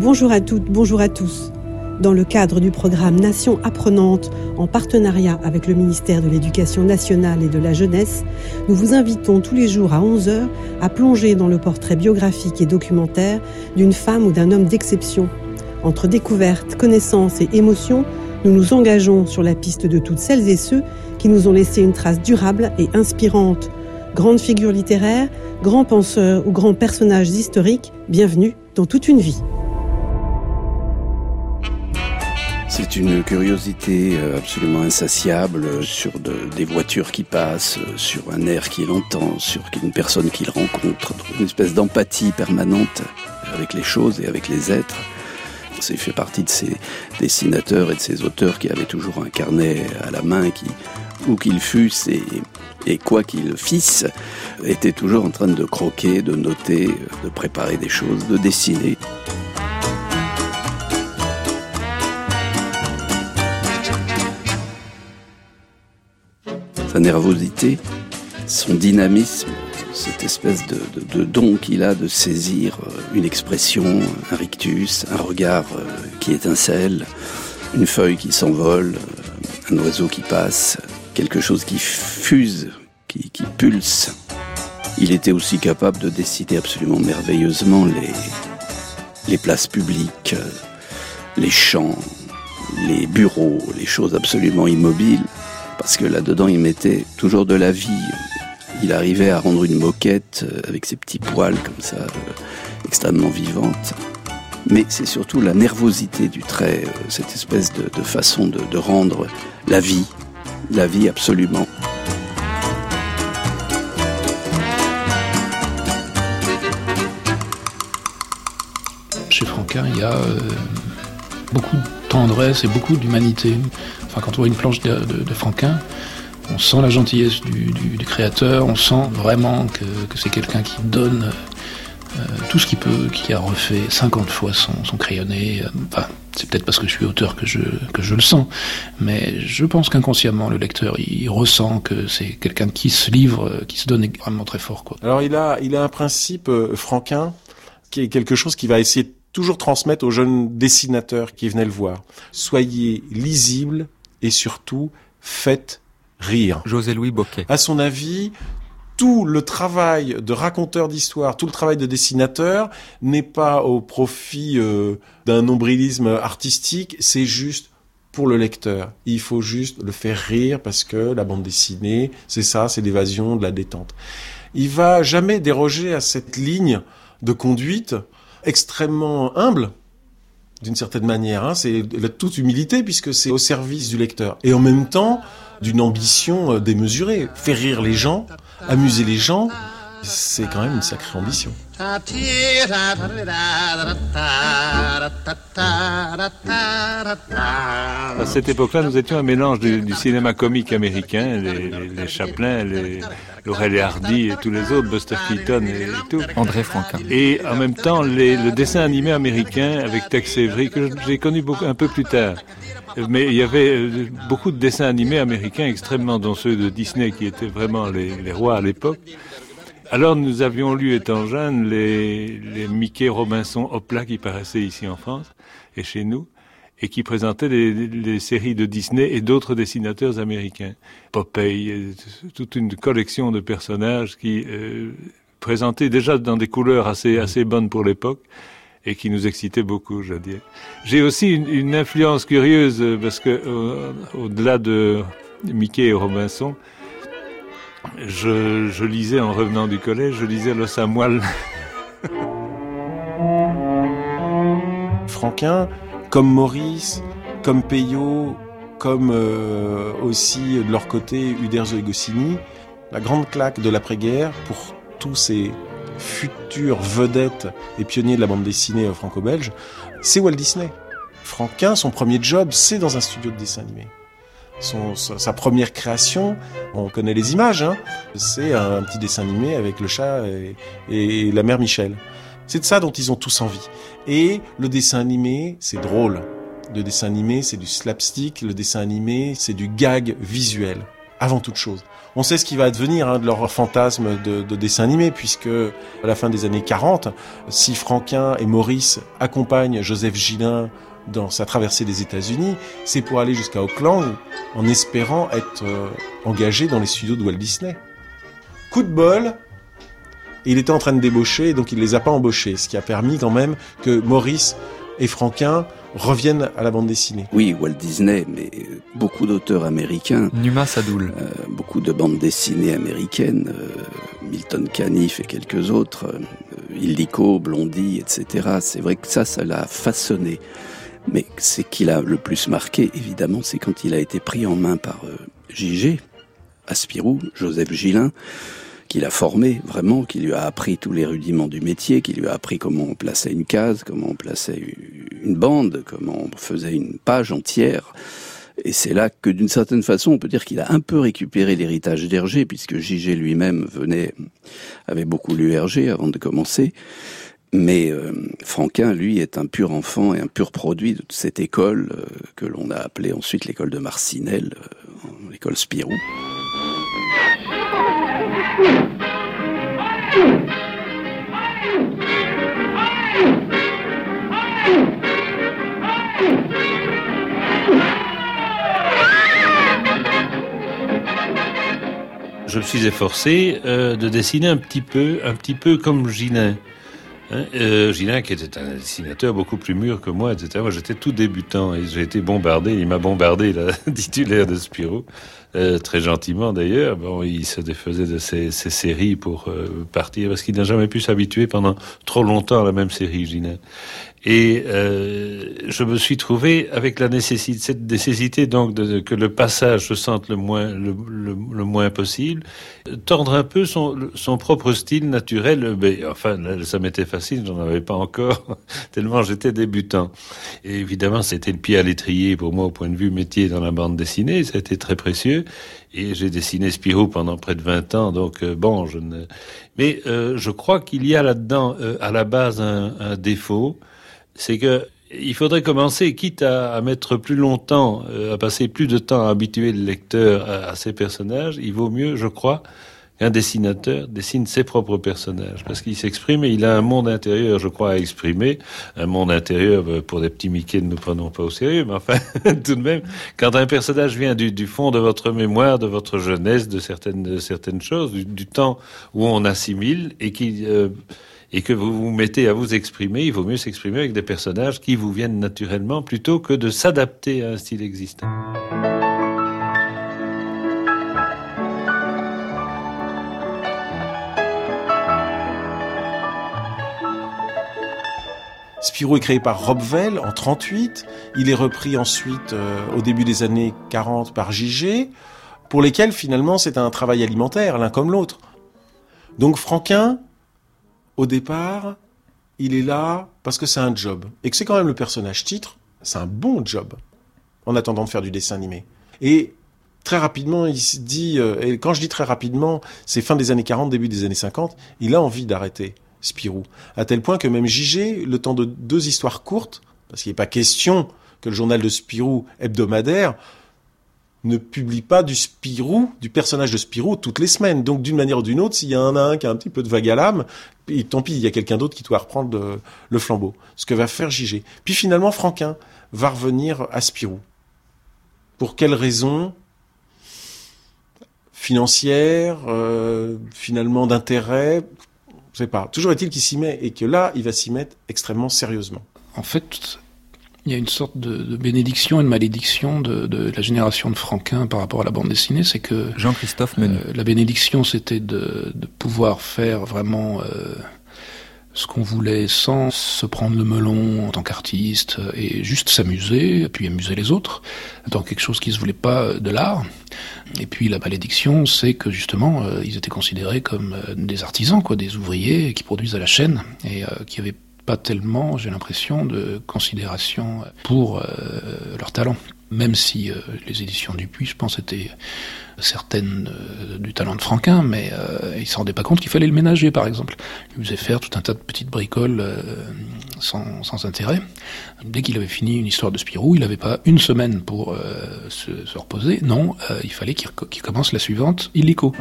Bonjour à toutes, bonjour à tous. Dans le cadre du programme Nation apprenante, en partenariat avec le ministère de l'Éducation nationale et de la jeunesse, nous vous invitons tous les jours à 11h à plonger dans le portrait biographique et documentaire d'une femme ou d'un homme d'exception. Entre découvertes, connaissances et émotions, nous nous engageons sur la piste de toutes celles et ceux qui nous ont laissé une trace durable et inspirante. Grandes figures littéraires, grands penseurs ou grands personnages historiques, bienvenue dans Toute une vie. C'est une curiosité absolument insatiable sur des voitures qui passent, sur un air qu'il entend, sur une personne qu'il rencontre, une espèce d'empathie permanente avec les choses et avec les êtres. C'est fait partie de ces dessinateurs et de ces auteurs qui avaient toujours un carnet à la main, qui, où qu'ils fussent et quoi qu'ils fissent, étaient toujours en train de croquer, de noter, de préparer des choses, de dessiner. Sa nervosité, son dynamisme, cette espèce de don qu'il a de saisir une expression, un rictus, un regard qui étincelle, une feuille qui s'envole, un oiseau qui passe, quelque chose qui fuse, qui pulse. Il était aussi capable de dessiner absolument merveilleusement les places publiques, les champs, les bureaux, les choses absolument immobiles. Parce que là-dedans, il mettait toujours de la vie. Il arrivait à rendre une moquette avec ses petits poils comme ça, extrêmement vivante. Mais c'est surtout la nervosité du trait, cette espèce de façon de rendre la vie absolument. Chez Franquin, il y a beaucoup de tendresse et beaucoup d'humanité. Enfin, quand on voit une planche de Franquin, on sent la gentillesse du créateur, on sent vraiment que c'est quelqu'un qui donne tout ce qu'il peut, qui a refait 50 fois son crayonné. Enfin, c'est peut-être parce que je suis auteur que je le sens, mais je pense qu'inconsciemment, le lecteur, il ressent que c'est quelqu'un qui se livre, qui se donne vraiment très fort, quoi. Alors, il a un principe, Franquin, qui est quelque chose qu'il va essayer de toujours transmettre aux jeunes dessinateurs qui venaient le voir. Soyez lisibles et surtout, faites rire. José-Louis Bocquet. À son avis, tout le travail de raconteur d'histoire, tout le travail de dessinateur n'est pas au profit d'un nombrilisme artistique, c'est juste pour le lecteur. Il faut juste le faire rire parce que la bande dessinée, c'est ça, c'est l'évasion, de la détente. Il va jamais déroger à cette ligne de conduite extrêmement humble, d'une certaine manière, hein, c'est la toute humilité puisque c'est au service du lecteur. Et en même temps, d'une ambition démesurée. Faire rire les gens, amuser les gens, c'est quand même une sacrée ambition. À cette époque-là, nous étions un mélange du cinéma comique américain, les Chaplin, les Laurel et Hardy et tous les autres, Buster Keaton et tout. André Franquin. Et en même temps, le dessin animé américain avec Tex Avery, que j'ai connu un peu plus tard. Mais il y avait beaucoup de dessins animés américains extrêmement, dont ceux de Disney qui étaient vraiment les rois à l'époque. Alors nous avions lu, étant jeunes, les Mickey Robinson Hopla qui paraissaient ici en France et chez nous, et qui présentaient les séries de Disney et d'autres dessinateurs américains. Popeye, toute une collection de personnages qui présentaient déjà dans des couleurs assez bonnes pour l'époque et qui nous excitaient beaucoup, je dirais. J'ai aussi une influence curieuse parce que au-delà de Mickey et Robinson, je lisais en revenant du collège, je lisais Los Amoil. Franquin, comme Maurice, comme Peyo, comme aussi de leur côté Uderzo et Goscinny, la grande claque de l'après-guerre pour tous ces futurs vedettes et pionniers de la bande dessinée franco-belge, c'est Walt Disney. Franquin, son premier job, c'est dans un studio de dessin animé. Sa première création, on connaît les images, hein, c'est un petit dessin animé avec le chat et la mère Michel. C'est de ça dont ils ont tous envie. Et le dessin animé, c'est drôle. Le dessin animé, c'est du slapstick. Le dessin animé, c'est du gag visuel. avant toute chose. On sait ce qui va advenir de leur fantasme de dessin animé, puisque à la fin des années 40, si Franquin et Maurice accompagnent Joseph Gillin dans sa traversée des États-Unis, c'est pour aller jusqu'à Auckland en espérant être engagé dans les studios de Walt Disney. Coup de bol, il était en train de débaucher, donc il les a pas embauchés, ce qui a permis quand même que Maurice et Franquin reviennent à la bande dessinée. Oui, Walt Disney, mais beaucoup d'auteurs américains. Numa Sadoul. Beaucoup de bandes dessinées américaines, Milton Caniff et quelques autres, Illico, Blondie, etc. C'est vrai que ça l'a façonné. Mais ce qui l'a le plus marqué, évidemment, c'est quand il a été pris en main par J.G. à Spirou, Joseph Gillin, qui l'a formé vraiment, qui lui a appris tous les rudiments du métier, qui lui a appris comment on plaçait une case, comment on plaçait une bande, comment on faisait une page entière. Et c'est là que, d'une certaine façon, on peut dire qu'il a un peu récupéré l'héritage d'Hergé, puisque J.G. lui-même avait beaucoup lu Hergé avant de commencer. Mais Franquin, lui, est un pur enfant et un pur produit de cette école que l'on a appelée ensuite l'école de Marcinelle, l'école Spirou. Je me suis efforcé de dessiner un petit peu comme Gillin. Gillin, qui était un dessinateur beaucoup plus mûr que moi, etc. Moi, j'étais tout débutant et j'ai été bombardé. Il m'a bombardé, la titulaire de Spirou, très gentiment d'ailleurs. Bon, il se défaisait de ses séries pour partir parce qu'il n'a jamais pu s'habituer pendant trop longtemps à la même série, Gillin. Et je me suis trouvé avec cette nécessité donc que le passage se sente le moins possible, tordre un peu son propre style naturel. Mais enfin, là, ça m'était facile, j'en avais pas encore tellement j'étais débutant. Et évidemment, c'était le pied à l'étrier pour moi au point de vue métier dans la bande dessinée. Ça a été très précieux. Et j'ai dessiné Spirou pendant près de 20 ans, donc Mais je crois qu'il y a là-dedans, à la base, un défaut. C'est que il faudrait commencer, quitte à mettre plus longtemps, à passer plus de temps à habituer le lecteur à ces personnages, il vaut mieux, je crois, qu'un dessinateur dessine ses propres personnages, parce qu'il s'exprime et il a un monde intérieur, je crois, à exprimer. Un monde intérieur, pour des petits Mickey, ne nous prenons pas au sérieux, mais enfin, tout de même, quand un personnage vient du fond de votre mémoire, de votre jeunesse, de certaines choses, du temps où on assimile et que vous vous mettez à vous exprimer, il vaut mieux s'exprimer avec des personnages qui vous viennent naturellement plutôt que de s'adapter à un style existant. Spirou est créé par Rob Vell en 1938. Il est repris ensuite au début des années 40 par J.G., pour lesquels finalement c'est un travail alimentaire, l'un comme l'autre. Donc Franquin, au départ, il est là parce que c'est un job. Et que c'est quand même le personnage titre, c'est un bon job, en attendant de faire du dessin animé. Et très rapidement, il se dit, et quand je dis très rapidement, c'est fin des années 40, début des années 50, il a envie d'arrêter Spirou. À tel point que même J.G., le temps de 2 histoires courtes, parce qu'il n'est pas question que le journal de Spirou hebdomadaire ne publie pas du Spirou, du personnage de Spirou toutes les semaines. Donc d'une manière ou d'une autre, s'il y en a un qui a un petit peu de vague à l'âme, tant pis, il y a quelqu'un d'autre qui doit reprendre le flambeau. Ce que va faire J.G. Puis finalement, Franquin va revenir à Spirou. Pour quelles raisons ? Financières, finalement d'intérêt, je sais pas. Toujours est-il qu'il s'y met et que là, il va s'y mettre extrêmement sérieusement. En fait, il y a une sorte de bénédiction et de malédiction de la génération de Franquin par rapport à la bande dessinée, c'est que Jean-Christophe Menu. La bénédiction, c'était de pouvoir faire vraiment ce qu'on voulait sans se prendre le melon en tant qu'artiste et juste s'amuser, et puis amuser les autres dans quelque chose qui se voulait pas de l'art. Et puis la malédiction, c'est que justement, ils étaient considérés comme des artisans, quoi, des ouvriers qui produisent à la chaîne et qui avaient pas tellement, j'ai l'impression, de considération pour leur talent. Même si les éditions Dupuis, je pense, étaient certaines du talent de Franquin, mais il ne se rendait pas compte qu'il fallait le ménager, par exemple. Il lui faisait faire tout un tas de petites bricoles sans intérêt. Dès qu'il avait fini une histoire de Spirou, il n'avait pas une semaine pour se reposer. Non, il fallait qu'il commence la suivante, illico.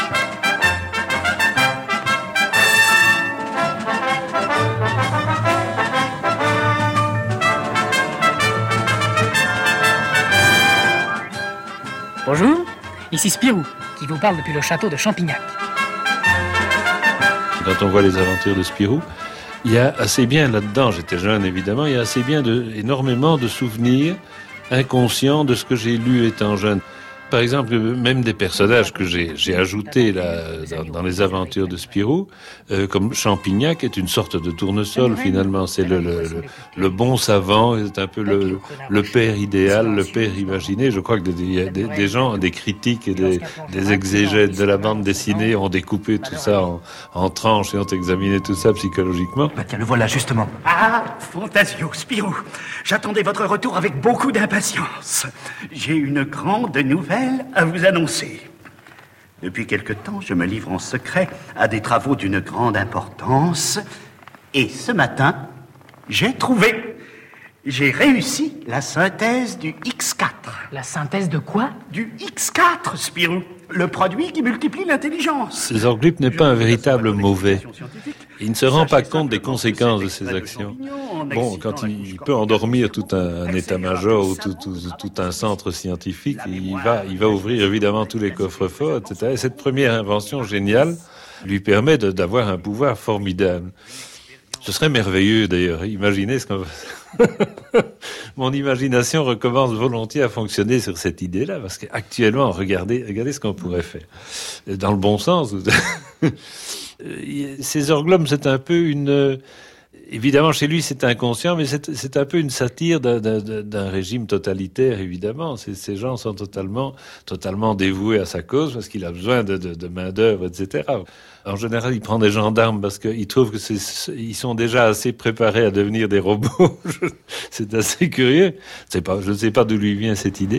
Bonjour, ici Spirou, qui vous parle depuis le château de Champignac. Quand on voit les aventures de Spirou, il y a assez bien là-dedans, j'étais jeune évidemment, il y a assez bien énormément de souvenirs inconscients de ce que j'ai lu étant jeune. Par exemple, même des personnages que j'ai ajoutés là dans les aventures de Spirou, comme Champignac est une sorte de tournesol finalement. C'est le bon savant, c'est un peu le père idéal, le père imaginé. Je crois que des gens, des critiques et des exégètes de la bande dessinée ont découpé tout ça en tranches et ont examiné tout ça psychologiquement. Bah tiens, le voilà justement. Ah, Fantasio, Spirou, j'attendais votre retour avec beaucoup d'impatience. J'ai une grande nouvelle à vous annoncer. Depuis quelque temps, je me livre en secret à des travaux d'une grande importance. Et ce matin, j'ai réussi la synthèse du X4. La synthèse de quoi? Du X4, Spirou. Le produit qui multiplie l'intelligence. Zorglip n'est pas un véritable mauvais. Il ne se rend pas compte des conséquences de ses actions. Bon, quand il peut endormir tout un état-major ou tout un centre scientifique, il va ouvrir évidemment tous les coffres-forts, etc. Et cette première invention géniale lui permet d'avoir un pouvoir formidable. Ce serait merveilleux d'ailleurs. Imaginez ce qu'on va... Mon imagination recommence volontiers à fonctionner sur cette idée-là, parce qu'actuellement, regardez ce qu'on pourrait faire. Dans le bon sens. Ces Orglum, c'est un peu une... Évidemment, chez lui, c'est inconscient, mais c'est un peu une satire d'un régime totalitaire, évidemment. Ces gens sont totalement dévoués à sa cause, parce qu'il a besoin de main-d'œuvre, etc. En général, il prend des gendarmes parce qu'il trouve ils sont déjà assez préparés à devenir des robots. C'est assez curieux. Je ne sais pas d'où lui vient cette idée.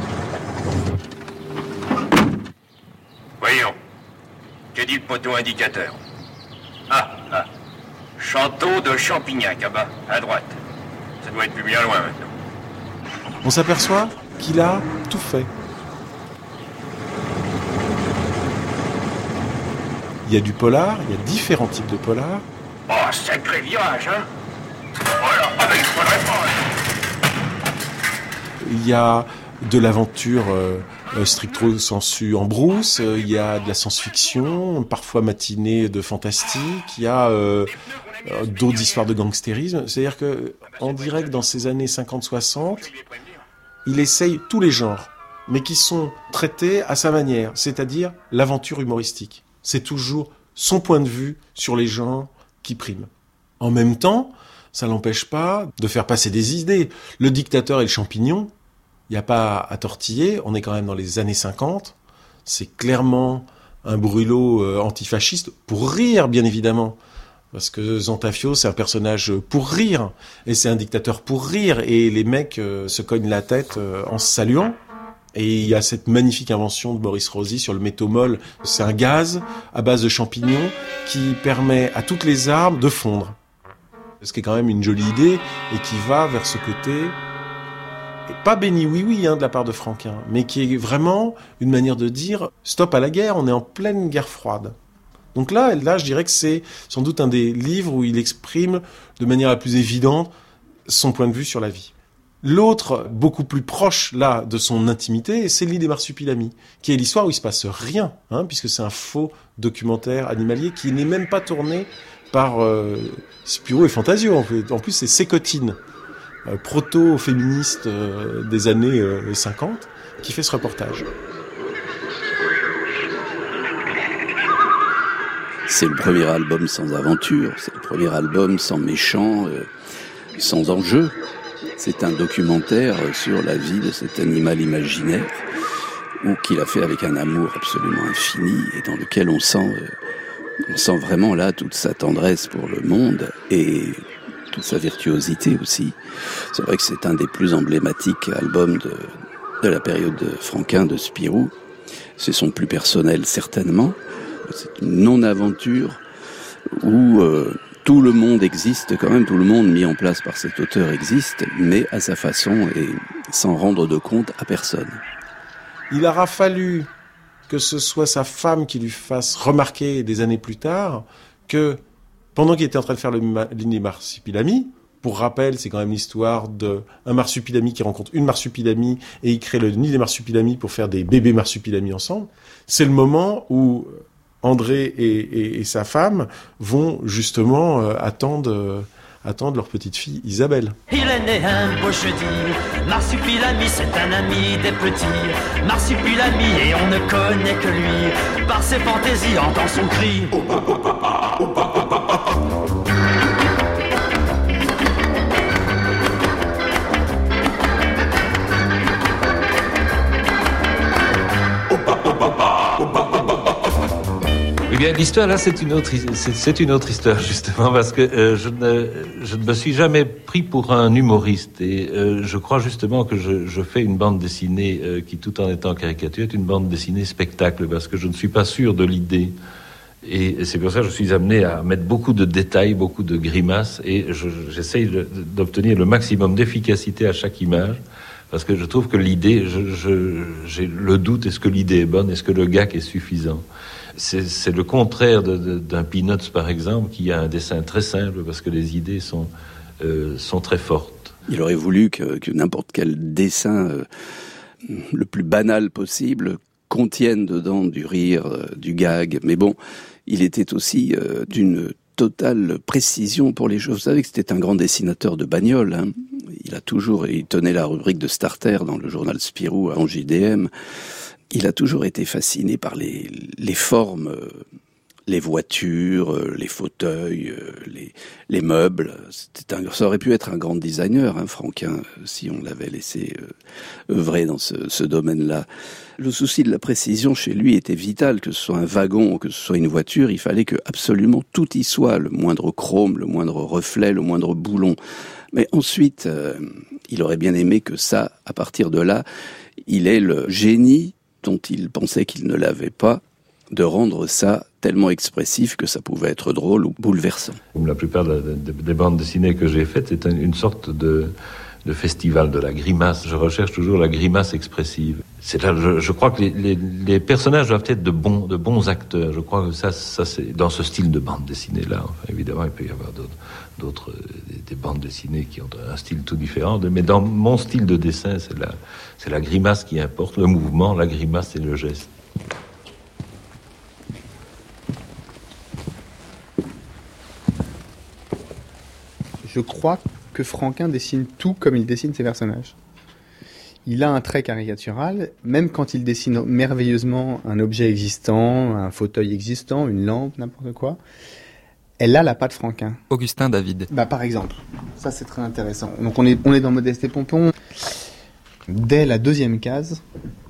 Voyons. Que dit le poteau indicateur? Ah. Château de Champignac, à bas, à droite. Ça doit être plus bien loin maintenant. On s'aperçoit qu'il a tout fait. Il y a du polar, il y a différents types de polar. Oh, sacré virage, hein. Voilà, avec le réponse. Il y a de l'aventure stricto sensu en brousse, il y a de la science-fiction, parfois matinée de fantastique, il y a d'autres histoires de gangstérisme. C'est-à-dire que, on dirait que dans ces années 50-60, il essaye tous les genres, mais qui sont traités à sa manière, c'est-à-dire l'aventure humoristique. C'est toujours son point de vue sur les gens qui priment. En même temps, ça l'empêche pas de faire passer des idées. Le dictateur et le champignon, il n'y a pas à tortiller, on est quand même dans les années 50, c'est clairement un brûlot antifasciste, pour rire bien évidemment, parce que Zantafio c'est un personnage pour rire, et c'est un dictateur pour rire, et les mecs se cognent la tête en se saluant. Et il y a cette magnifique invention de Maurice Rosy sur le méthomol, c'est un gaz à base de champignons qui permet à toutes les armes de fondre. Ce qui est quand même une jolie idée, et qui va vers ce côté... Et pas béni oui de la part de Franquin, mais qui est vraiment une manière de dire stop à la guerre, on est en pleine guerre froide. Donc là, je dirais que c'est sans doute un des livres où il exprime de manière la plus évidente son point de vue sur la vie. L'autre, beaucoup plus proche là de son intimité, c'est l'île des Marsupilami, qui est l'histoire où il se passe rien, puisque c'est un faux documentaire animalier qui n'est même pas tourné par Spirou et Fantasio. En plus, c'est Sécotine, proto-féministe des années 50, qui fait ce reportage. C'est le premier album sans aventure, c'est le premier album sans méchant, sans enjeu. C'est un documentaire sur la vie de cet animal imaginaire, ou qu'il a fait avec un amour absolument infini, et dans lequel on sent vraiment là toute sa tendresse pour le monde, et toute sa virtuosité aussi. C'est vrai que c'est un des plus emblématiques albums de la période de Franquin, de Spirou. C'est son plus personnel, certainement. C'est une non-aventure où tout le monde existe quand même, tout le monde mis en place par cet auteur existe, mais à sa façon et sans rendre de compte à personne. Il aura fallu que ce soit sa femme qui lui fasse remarquer des années plus tard que pendant qu'il était en train de faire le nid marsupilami, pour rappel, c'est quand même l'histoire d'un marsupilami qui rencontre une marsupilami et il crée le nid des marsupilamis pour faire des bébés marsupilamis ensemble. C'est le moment où André et sa femme vont justement attendre leur petite fille Isabelle. Il est né un beau jeudi, Marsupilami c'est un ami des petits, Marsupilami et on ne connaît que lui, par ses fantaisies entend son cri. Eh bien, l'histoire, là, c'est une autre histoire, justement, parce que je ne me suis jamais pris pour un humoriste. Et je crois justement que je fais une bande dessinée qui, tout en étant caricature, est une bande dessinée spectacle, parce que je ne suis pas sûr de l'idée. Et c'est pour ça que je suis amené à mettre beaucoup de détails, beaucoup de grimaces, et j'essaye d'obtenir le maximum d'efficacité à chaque image, parce que je trouve que l'idée, j'ai le doute, est-ce que l'idée est bonne, est-ce que le gag est suffisant? C'est le contraire d'un Peanuts, par exemple, qui a un dessin très simple, parce que les idées sont très fortes. Il aurait voulu que n'importe quel dessin le plus banal possible contienne dedans du rire, du gag. Mais bon, il était aussi d'une totale précision pour les choses. Vous savez que c'était un grand dessinateur de bagnoles, hein. Il tenait la rubrique de Starter dans le journal Spirou en JDM. Il a toujours été fasciné par les formes, les voitures, les fauteuils, les meubles. Ça aurait pu être un grand designer, hein, Franquin, si on l'avait laissé œuvrer dans ce domaine-là. Le souci de la précision chez lui était vital, que ce soit un wagon ou que ce soit une voiture, il fallait que absolument tout y soit, le moindre chrome, le moindre reflet, le moindre boulon. Mais ensuite, il aurait bien aimé que ça, à partir de là, il ait le génie dont il pensait qu'il ne l'avait pas, de rendre ça tellement expressif que ça pouvait être drôle ou bouleversant. Comme la plupart des bandes dessinées que j'ai faites, c'est une sorte de festival de la grimace. Je recherche toujours la grimace expressive. Je crois que les personnages doivent être de bons acteurs. Je crois que ça c'est dans ce style de bande dessinée là. Enfin, évidemment, il peut y avoir des bandes dessinées qui ont un style tout différent. Mais dans mon style de dessin, c'est la grimace qui importe, le mouvement, la grimace et le geste. Je crois que Franquin dessine tout comme il dessine ses personnages. Il a un trait caricatural, même quand il dessine merveilleusement un objet existant, un fauteuil existant, une lampe, n'importe quoi. Elle a la patte Franquin. Augustin David. Par exemple, ça c'est très intéressant. Donc on est dans Modeste et Pompon. Dès la deuxième case,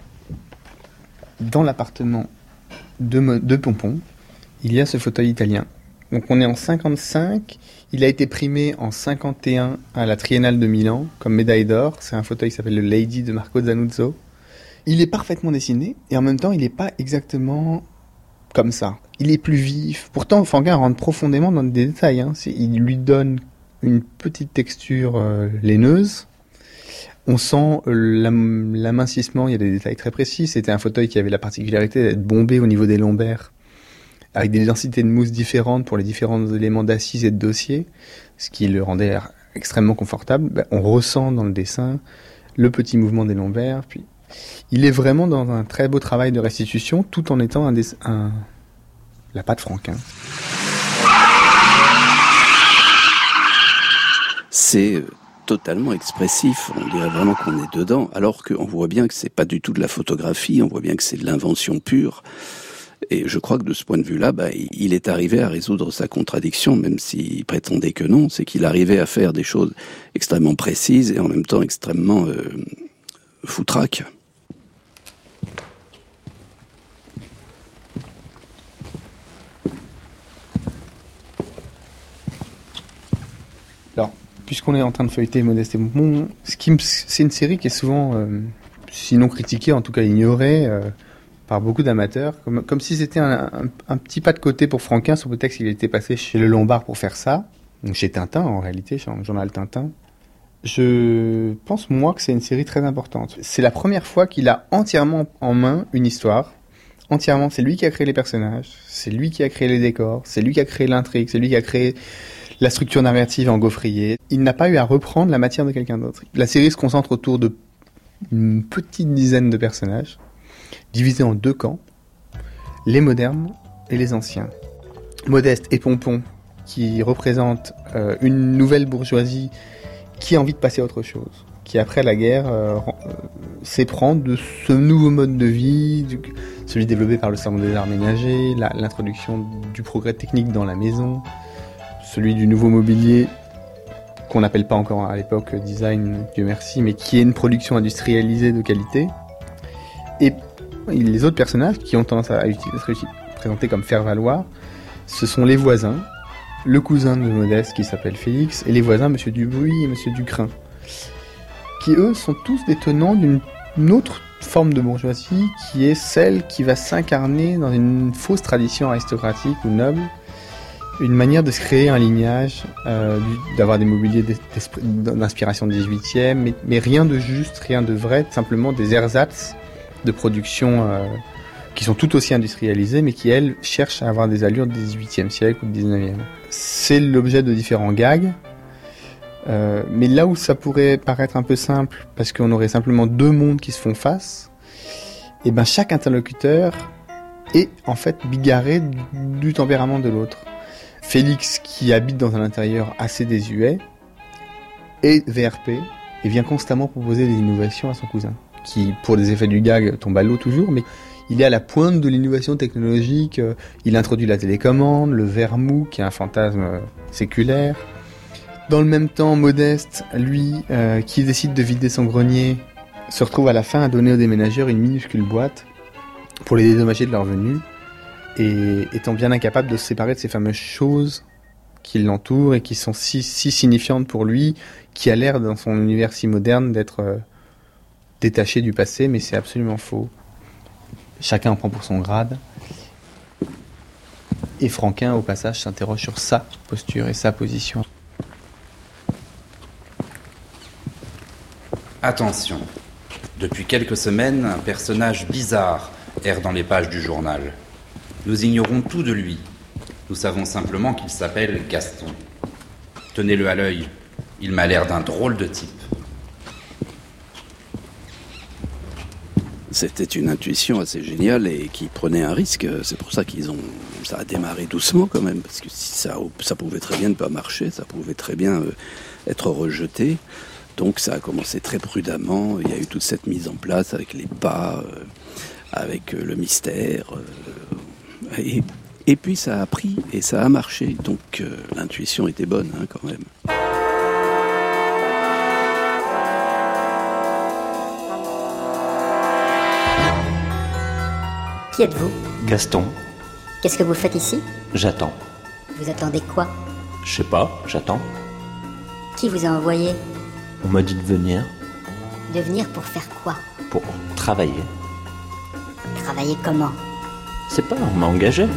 dans l'appartement de Pompon, il y a ce fauteuil italien. Donc on est en 55, il a été primé en 51 à la Triennale de Milan comme médaille d'or. C'est un fauteuil qui s'appelle le Lady de Marco Zanuzzo. Il est parfaitement dessiné et en même temps il n'est pas exactement comme ça. Il est plus vif. Pourtant Franquin rentre profondément dans des détails, hein. Il lui donne une petite texture laineuse. On sent l'amincissement, il y a des détails très précis. C'était un fauteuil qui avait la particularité d'être bombé au niveau des lombaires, avec des densités de mousse différentes pour les différents éléments d'assise et de dossier, ce qui le rendait extrêmement confortable. On ressent dans le dessin le petit mouvement des lombaires. Puis, il est vraiment dans un très beau travail de restitution, tout en étant la patte Franquin. C'est totalement expressif, on dirait vraiment qu'on est dedans, alors qu'on voit bien que c'est pas du tout de la photographie, on voit bien que c'est de l'invention pure. Et je crois que de ce point de vue-là, il est arrivé à résoudre sa contradiction, même s'il prétendait que non. C'est qu'il arrivait à faire des choses extrêmement précises et en même temps extrêmement foutraques. Alors, puisqu'on est en train de feuilleter Modeste et Pompon, c'est une série qui est souvent, sinon critiquée, en tout cas ignorée par beaucoup d'amateurs, comme si c'était un petit pas de côté pour Franquin, sous prétexte qu'il était passé chez Le Lombard pour faire ça, donc chez Tintin en réalité, chez le journal Tintin. Je pense, moi, que c'est une série très importante. C'est la première fois qu'il a entièrement en main une histoire. Entièrement, c'est lui qui a créé les personnages, c'est lui qui a créé les décors, c'est lui qui a créé l'intrigue, c'est lui qui a créé la structure narrative en gaufrier. Il n'a pas eu à reprendre la matière de quelqu'un d'autre. La série se concentre autour de une petite dizaine de personnages, divisés en 2 camps, les modernes et les anciens. Modeste et Pompon, qui représentent une nouvelle bourgeoisie qui a envie de passer à autre chose, qui après la guerre s'éprend de ce nouveau mode de vie, celui développé par le salon des arts ménagers, l'introduction du progrès technique dans la maison, celui du nouveau mobilier qu'on n'appelle pas encore à l'époque design, Dieu merci, mais qui est une production industrialisée de qualité. Et les autres personnages qui ont tendance à être présentés comme faire-valoir, ce sont les voisins, le cousin de Modeste qui s'appelle Félix, et les voisins Monsieur Dubruy et Monsieur Ducrin, qui eux sont tous des tenants d'une autre forme de bourgeoisie qui est celle qui va s'incarner dans une fausse tradition aristocratique ou noble, une manière de se créer un lignage, d'avoir des mobiliers d'inspiration 18e, mais rien de juste, rien de vrai, simplement des ersatz de production qui sont tout aussi industrialisées, mais qui, elles, cherchent à avoir des allures du XVIIIe siècle ou du XIXe. C'est l'objet de différents gags, mais là où ça pourrait paraître un peu simple, parce qu'on aurait simplement 2 mondes qui se font face, et ben chaque interlocuteur est en fait bigarré du tempérament de l'autre. Félix, qui habite dans un intérieur assez désuet, est VRP et vient constamment proposer des innovations à son cousin, qui, pour les effets du gag, tombe à l'eau toujours, mais il est à la pointe de l'innovation technologique. Il introduit la télécommande, le verre mou, qui est un fantasme séculaire. Dans le même temps, Modeste, lui, qui décide de vider son grenier, se retrouve à la fin à donner aux déménageurs une minuscule boîte pour les dédommager de leur venue, et étant bien incapable de se séparer de ces fameuses choses qui l'entourent et qui sont si signifiantes pour lui, qui a l'air, dans son univers si moderne, d'être détaché du passé, mais c'est absolument faux. Chacun en prend pour son grade. Et Franquin, au passage, s'interroge sur sa posture et sa position. Attention, depuis quelques semaines, un personnage bizarre erre dans les pages du journal. Nous ignorons tout de lui. Nous savons simplement qu'il s'appelle Gaston. Tenez-le à l'œil, il m'a l'air d'un drôle de type. C'était une intuition assez géniale et qui prenait un risque. C'est pour ça ça a démarré doucement quand même, parce que ça pouvait très bien ne pas marcher, ça pouvait très bien être rejeté. Donc ça a commencé très prudemment. Il y a eu toute cette mise en place avec les pas, avec le mystère. Et puis ça a pris et ça a marché. Donc l'intuition était bonne quand même. Qui êtes-vous ? Gaston. Qu'est-ce que vous faites ici ? J'attends. Vous attendez quoi ? Je sais pas, j'attends. Qui vous a envoyé ? On m'a dit de venir. De venir pour faire quoi ? Pour travailler. Travailler comment ? C'est pas, on m'a engagé.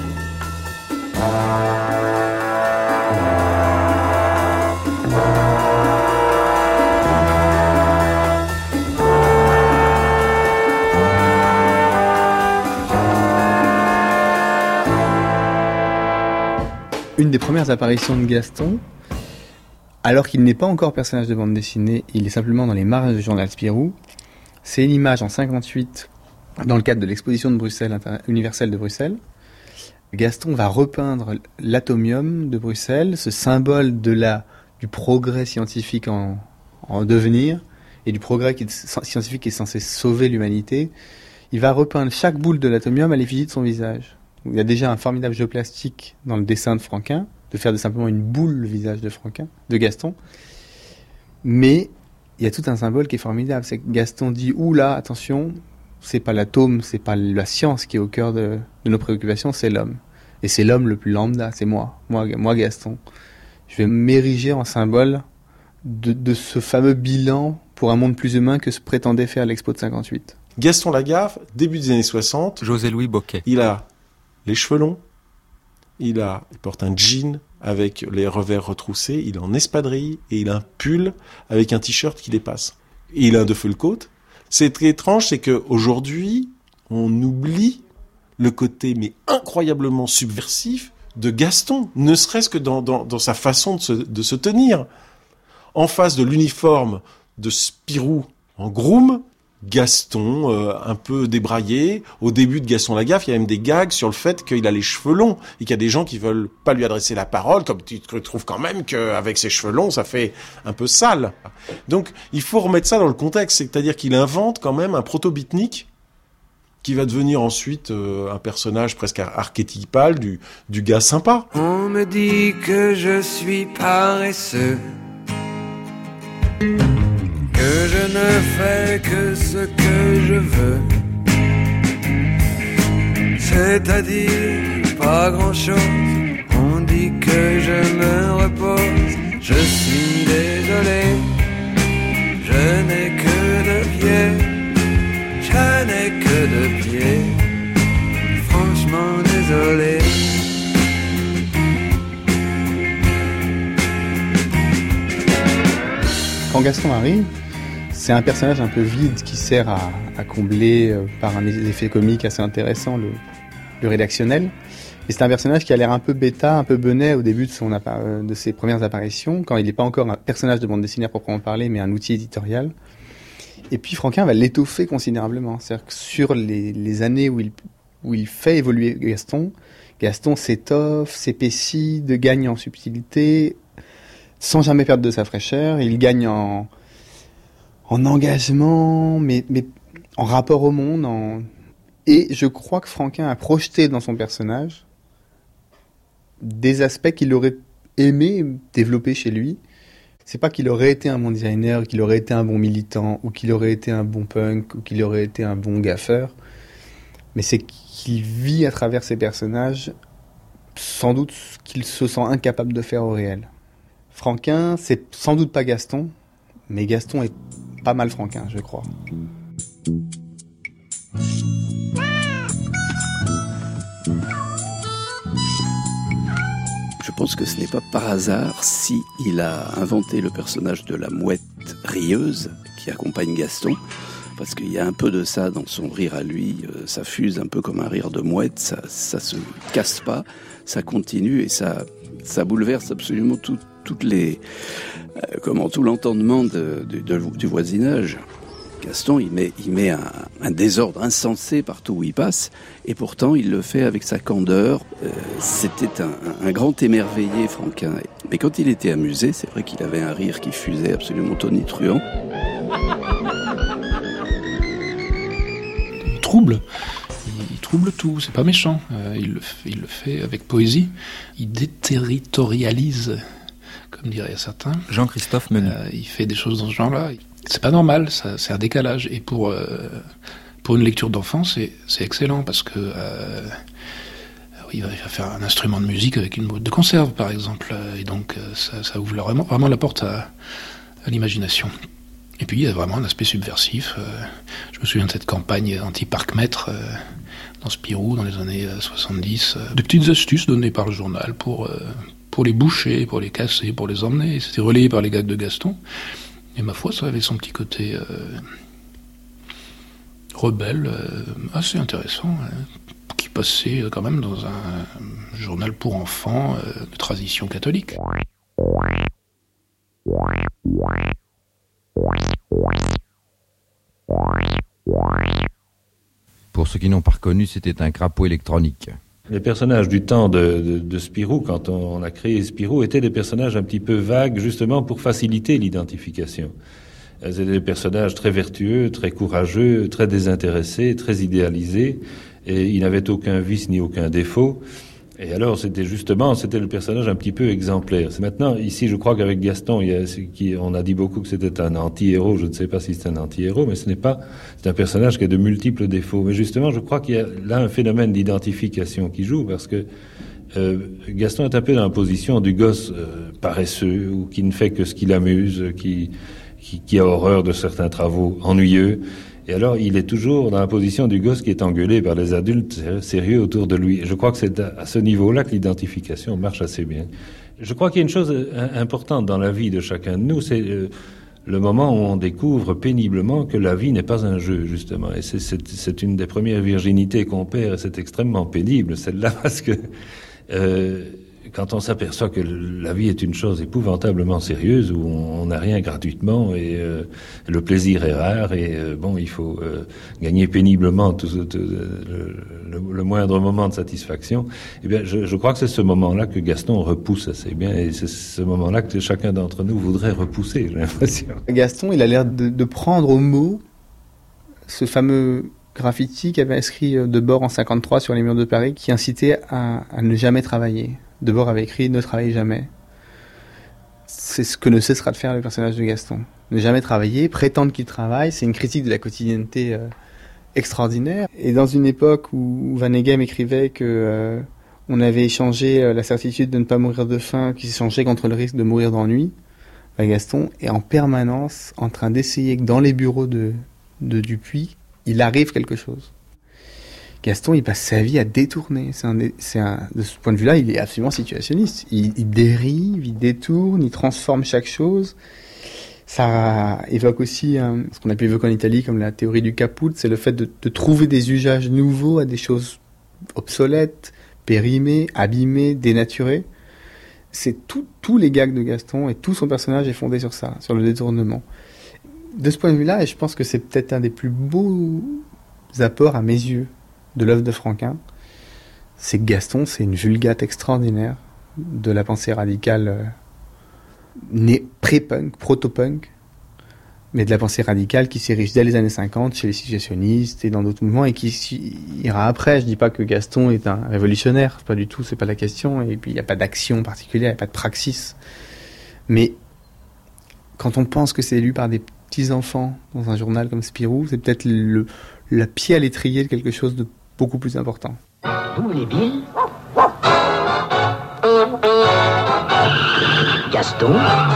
Une des premières apparitions de Gaston, alors qu'il n'est pas encore personnage de bande dessinée, il est simplement dans les marges du journal Spirou. C'est une image en 58, dans le cadre de l'exposition de Bruxelles, universelle de Bruxelles. Gaston va repeindre l'atomium de Bruxelles, ce symbole du progrès scientifique en devenir, et du progrès scientifique qui est censé sauver l'humanité. Il va repeindre chaque boule de l'atomium à l'effigie de son visage. Il y a déjà un formidable jeu plastique dans le dessin de Franquin, de faire simplement une boule le visage de Gaston. Mais il y a tout un symbole qui est formidable. C'est que Gaston dit, oula, attention, c'est pas l'atome, c'est pas la science qui est au cœur de nos préoccupations, c'est l'homme. Et c'est l'homme le plus lambda, c'est moi Gaston. Je vais m'ériger en symbole de ce fameux bilan pour un monde plus humain que se prétendait faire l'Expo de 58. Gaston Lagaffe, début des années 60. José-Louis Bocquet. Il a les cheveux longs, il porte un jean avec les revers retroussés, il est en espadrille et il a un pull avec un t-shirt qui dépasse. Et il a un de feu côte. C'est très étrange, c'est qu'aujourd'hui, on oublie le côté mais incroyablement subversif de Gaston, ne serait-ce que dans sa façon de se tenir. En face de l'uniforme de Spirou en groom, Gaston un peu débraillé. Au début de Gaston Lagaffe, il y a même des gags sur le fait qu'il a les cheveux longs et qu'il y a des gens qui veulent pas lui adresser la parole, comme tu trouves quand même qu'avec ses cheveux longs, ça fait un peu sale. Donc, il faut remettre ça dans le contexte, c'est-à-dire qu'il invente quand même un proto-beatnik qui va devenir ensuite un personnage presque archétypal du gars sympa. On me dit que je suis paresseux, que je ne fais que ce que je veux, c'est-à-dire pas grand-chose. On dit que je me repose, je suis désolé, je n'ai que 2 pieds, je n'ai que 2 pieds, franchement désolé. Quand Gaston arrive, c'est un personnage un peu vide qui sert à combler par un effet comique assez intéressant le rédactionnel. Et c'est un personnage qui a l'air un peu bêta, un peu benet au début de ses premières apparitions, quand il n'est pas encore un personnage de bande dessinée à proprement parler, mais un outil éditorial. Et puis Franquin va l'étoffer considérablement. C'est-à-dire que sur les années où il fait évoluer Gaston s'étoffe, s'épaissit, gagne en subtilité, sans jamais perdre de sa fraîcheur. Il gagne en engagement, mais en rapport au monde. Et je crois que Franquin a projeté dans son personnage des aspects qu'il aurait aimé développer chez lui. C'est pas qu'il aurait été un bon designer, qu'il aurait été un bon militant, ou qu'il aurait été un bon punk, ou qu'il aurait été un bon gaffeur. Mais c'est qu'il vit à travers ses personnages sans doute ce qu'il se sent incapable de faire au réel. Franquin, c'est sans doute pas Gaston, mais Gaston est pas mal Franquin, je crois. Je pense que ce n'est pas par hasard si il a inventé le personnage de la mouette rieuse qui accompagne Gaston, parce qu'il y a un peu de ça dans son rire à lui, ça fuse un peu comme un rire de mouette, ça se casse pas, ça continue et ça bouleverse absolument tout l'entendement du voisinage. Gaston, il met un désordre insensé partout où il passe, et pourtant il le fait avec sa candeur. C'était un grand émerveillé, Franquin. Mais quand il était amusé, c'est vrai qu'il avait un rire qui fusait absolument tonitruant. Il trouble tout, c'est pas méchant. Il le fait avec poésie. Il déterritorialise, comme diraient certains. Jean-Christophe Menu. Il fait des choses dans ce genre-là. C'est pas normal, c'est un décalage. Et pour une lecture d'enfant, c'est excellent parce que il va faire un instrument de musique avec une boîte de conserve, par exemple. Et donc, ça ouvre vraiment la porte à l'imagination. Et puis, il y a vraiment un aspect subversif. Je me souviens de cette campagne anti-parc-mètre dans Spirou, dans les années 70. Des petites astuces données par le journal pour les boucher, pour les casser, pour les emmener. C'était relayé par les gags de Gaston. Et ma foi, ça avait son petit côté rebelle, assez intéressant, qui passait quand même dans un journal pour enfants de tradition catholique. Pour ceux qui n'ont pas reconnu, c'était un crapaud électronique. Les personnages du temps de Spirou, quand on a créé Spirou, étaient des personnages un petit peu vagues, justement pour faciliter l'identification. C'était des personnages très vertueux, très courageux, très désintéressés, très idéalisés, et ils n'avaient aucun vice ni aucun défaut. Et alors, c'était le personnage un petit peu exemplaire. Maintenant, ici, je crois qu'avec Gaston, on a dit beaucoup que c'était un anti-héros. Je ne sais pas si c'est un anti-héros, mais c'est un personnage qui a de multiples défauts. Mais justement, je crois qu'il y a là un phénomène d'identification qui joue, parce que Gaston est un peu dans la position du gosse paresseux, ou qui ne fait que ce qui l'amuse, qui a horreur de certains travaux ennuyeux. Et alors, il est toujours dans la position du gosse qui est engueulé par les adultes sérieux autour de lui. Et je crois que c'est à ce niveau-là que l'identification marche assez bien. Je crois qu'il y a une chose importante dans la vie de chacun de nous, c'est le moment où on découvre péniblement que la vie n'est pas un jeu, justement. Et c'est une des premières virginités qu'on perd, et c'est extrêmement pénible, celle-là, parce que quand on s'aperçoit que la vie est une chose épouvantablement sérieuse, où on n'a rien gratuitement, et le plaisir est rare, et il faut gagner péniblement le moindre moment de satisfaction, eh bien, je crois que c'est ce moment-là que Gaston repousse assez bien, et c'est ce moment-là que chacun d'entre nous voudrait repousser, j'ai l'impression. Gaston, il a l'air de prendre au mot ce fameux graffiti qu'avait inscrit Debord en 1953 sur les murs de Paris, qui incitait à ne jamais travailler. Debord avait écrit « Ne travaillez jamais ». C'est ce que ne cessera de faire le personnage de Gaston. Ne jamais travailler, prétendre qu'il travaille, c'est une critique de la quotidienneté extraordinaire. Et dans une époque où Van Eghem écrivait que on avait échangé la certitude de ne pas mourir de faim, qui s'échangeait contre le risque de mourir d'ennui, Gaston est en permanence en train d'essayer que dans les bureaux de Dupuis, il arrive quelque chose. Gaston, il passe sa vie à détourner. De ce point de vue-là, il est absolument situationniste. Il dérive, il détourne, il transforme chaque chose. Ça évoque aussi ce qu'on a pu évoquer en Italie comme la théorie du caput, c'est le fait de trouver des usages nouveaux à des choses obsolètes, périmées, abîmées, dénaturées. C'est tous les gags de Gaston et tout son personnage est fondé sur ça, sur le détournement. De ce point de vue-là, et je pense que c'est peut-être un des plus beaux apports à mes yeux de l'œuvre de Franquin, c'est que Gaston, c'est une vulgate extraordinaire de la pensée radicale née pré-punk, proto-punk, mais de la pensée radicale qui s'érige dès les années 50 chez les situationnistes et dans d'autres mouvements et qui ira après. Je dis pas que Gaston est un révolutionnaire, pas du tout, c'est pas la question, et puis il n'y a pas d'action particulière, il n'y a pas de praxis. Mais quand on pense que c'est lu par des petits-enfants dans un journal comme Spirou, c'est peut-être la pied à l'étrier de quelque chose de beaucoup plus important. Où les Bill, Gaston,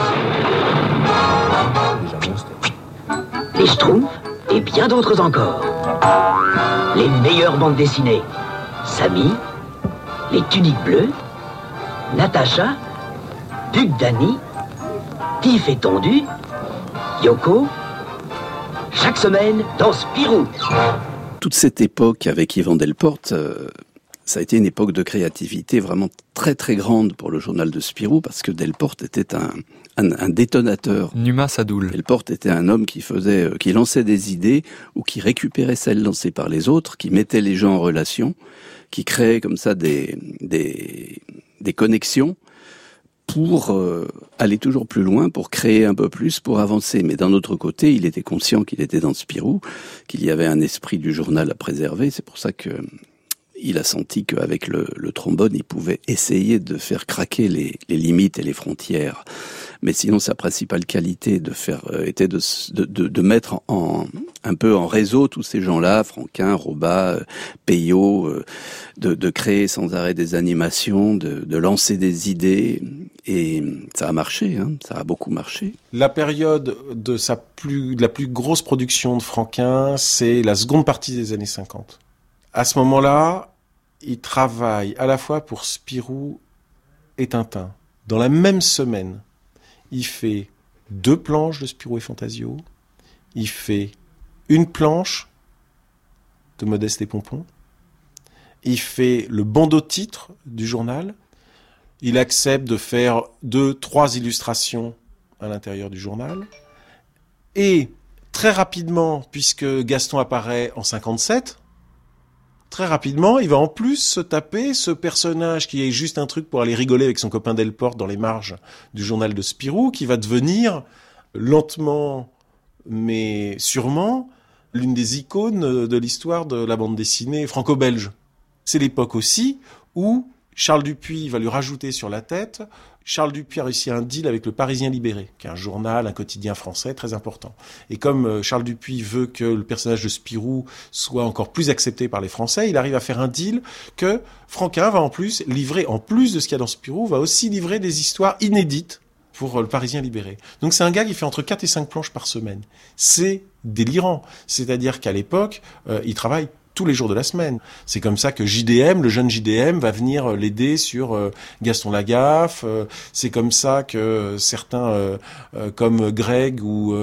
les Schtroumpfs et bien d'autres encore. Les meilleures bandes dessinées. Samy, les Tuniques Bleues, Natacha, Bug Danny, Tiff et Tondu, Yoko, chaque semaine dans Spirou. Toute cette époque avec Yvan Delporte, ça a été une époque de créativité vraiment très très grande pour le journal de Spirou, parce que Delporte était un détonateur. Numa Sadoul. Delporte était un homme qui lançait des idées ou qui récupérait celles lancées par les autres, qui mettait les gens en relation, qui créait comme ça des connexions pour aller toujours plus loin, pour créer un peu plus, pour avancer. Mais d'un autre côté, il était conscient qu'il était dans Spirou, qu'il y avait un esprit du journal à préserver. C'est pour ça que il a senti qu'avec le trombone, il pouvait essayer de faire craquer les limites et les frontières. Mais sinon, sa principale qualité était de mettre un peu en réseau tous ces gens-là, Franquin, Robat, Peyo, de créer sans arrêt des animations, de lancer des idées. Et ça a marché, ça a beaucoup marché. La période de la plus grosse production de Franquin, c'est la seconde partie des années 50. À ce moment-là, il travaille à la fois pour Spirou et Tintin. Dans la même semaine, il fait 2 planches de Spirou et Fantasio, il fait une planche de Modeste et Pompon, il fait le bandeau-titre du journal, il accepte de faire 2-3 illustrations à l'intérieur du journal, et très rapidement, puisque Gaston apparaît en 57, très rapidement, il va en plus se taper ce personnage qui est juste un truc pour aller rigoler avec son copain Delporte dans les marges du journal de Spirou, qui va devenir lentement mais sûrement l'une des icônes de l'histoire de la bande dessinée franco-belge. C'est l'époque aussi où Charles Dupuis va lui rajouter sur la tête Charles Dupuis a réussi un deal avec le Parisien Libéré, qui est un journal, un quotidien français très important. Et comme Charles Dupuis veut que le personnage de Spirou soit encore plus accepté par les Français, il arrive à faire un deal que Franquin va en plus livrer, en plus de ce qu'il y a dans Spirou, va aussi livrer des histoires inédites pour le Parisien Libéré. Donc c'est un gars qui fait entre 4 et 5 planches par semaine. C'est délirant. C'est-à-dire qu'à l'époque, il travaille tous les jours de la semaine. C'est comme ça que JDM, le jeune JDM, va venir l'aider sur Gaston Lagaffe. C'est comme ça que certains, comme Greg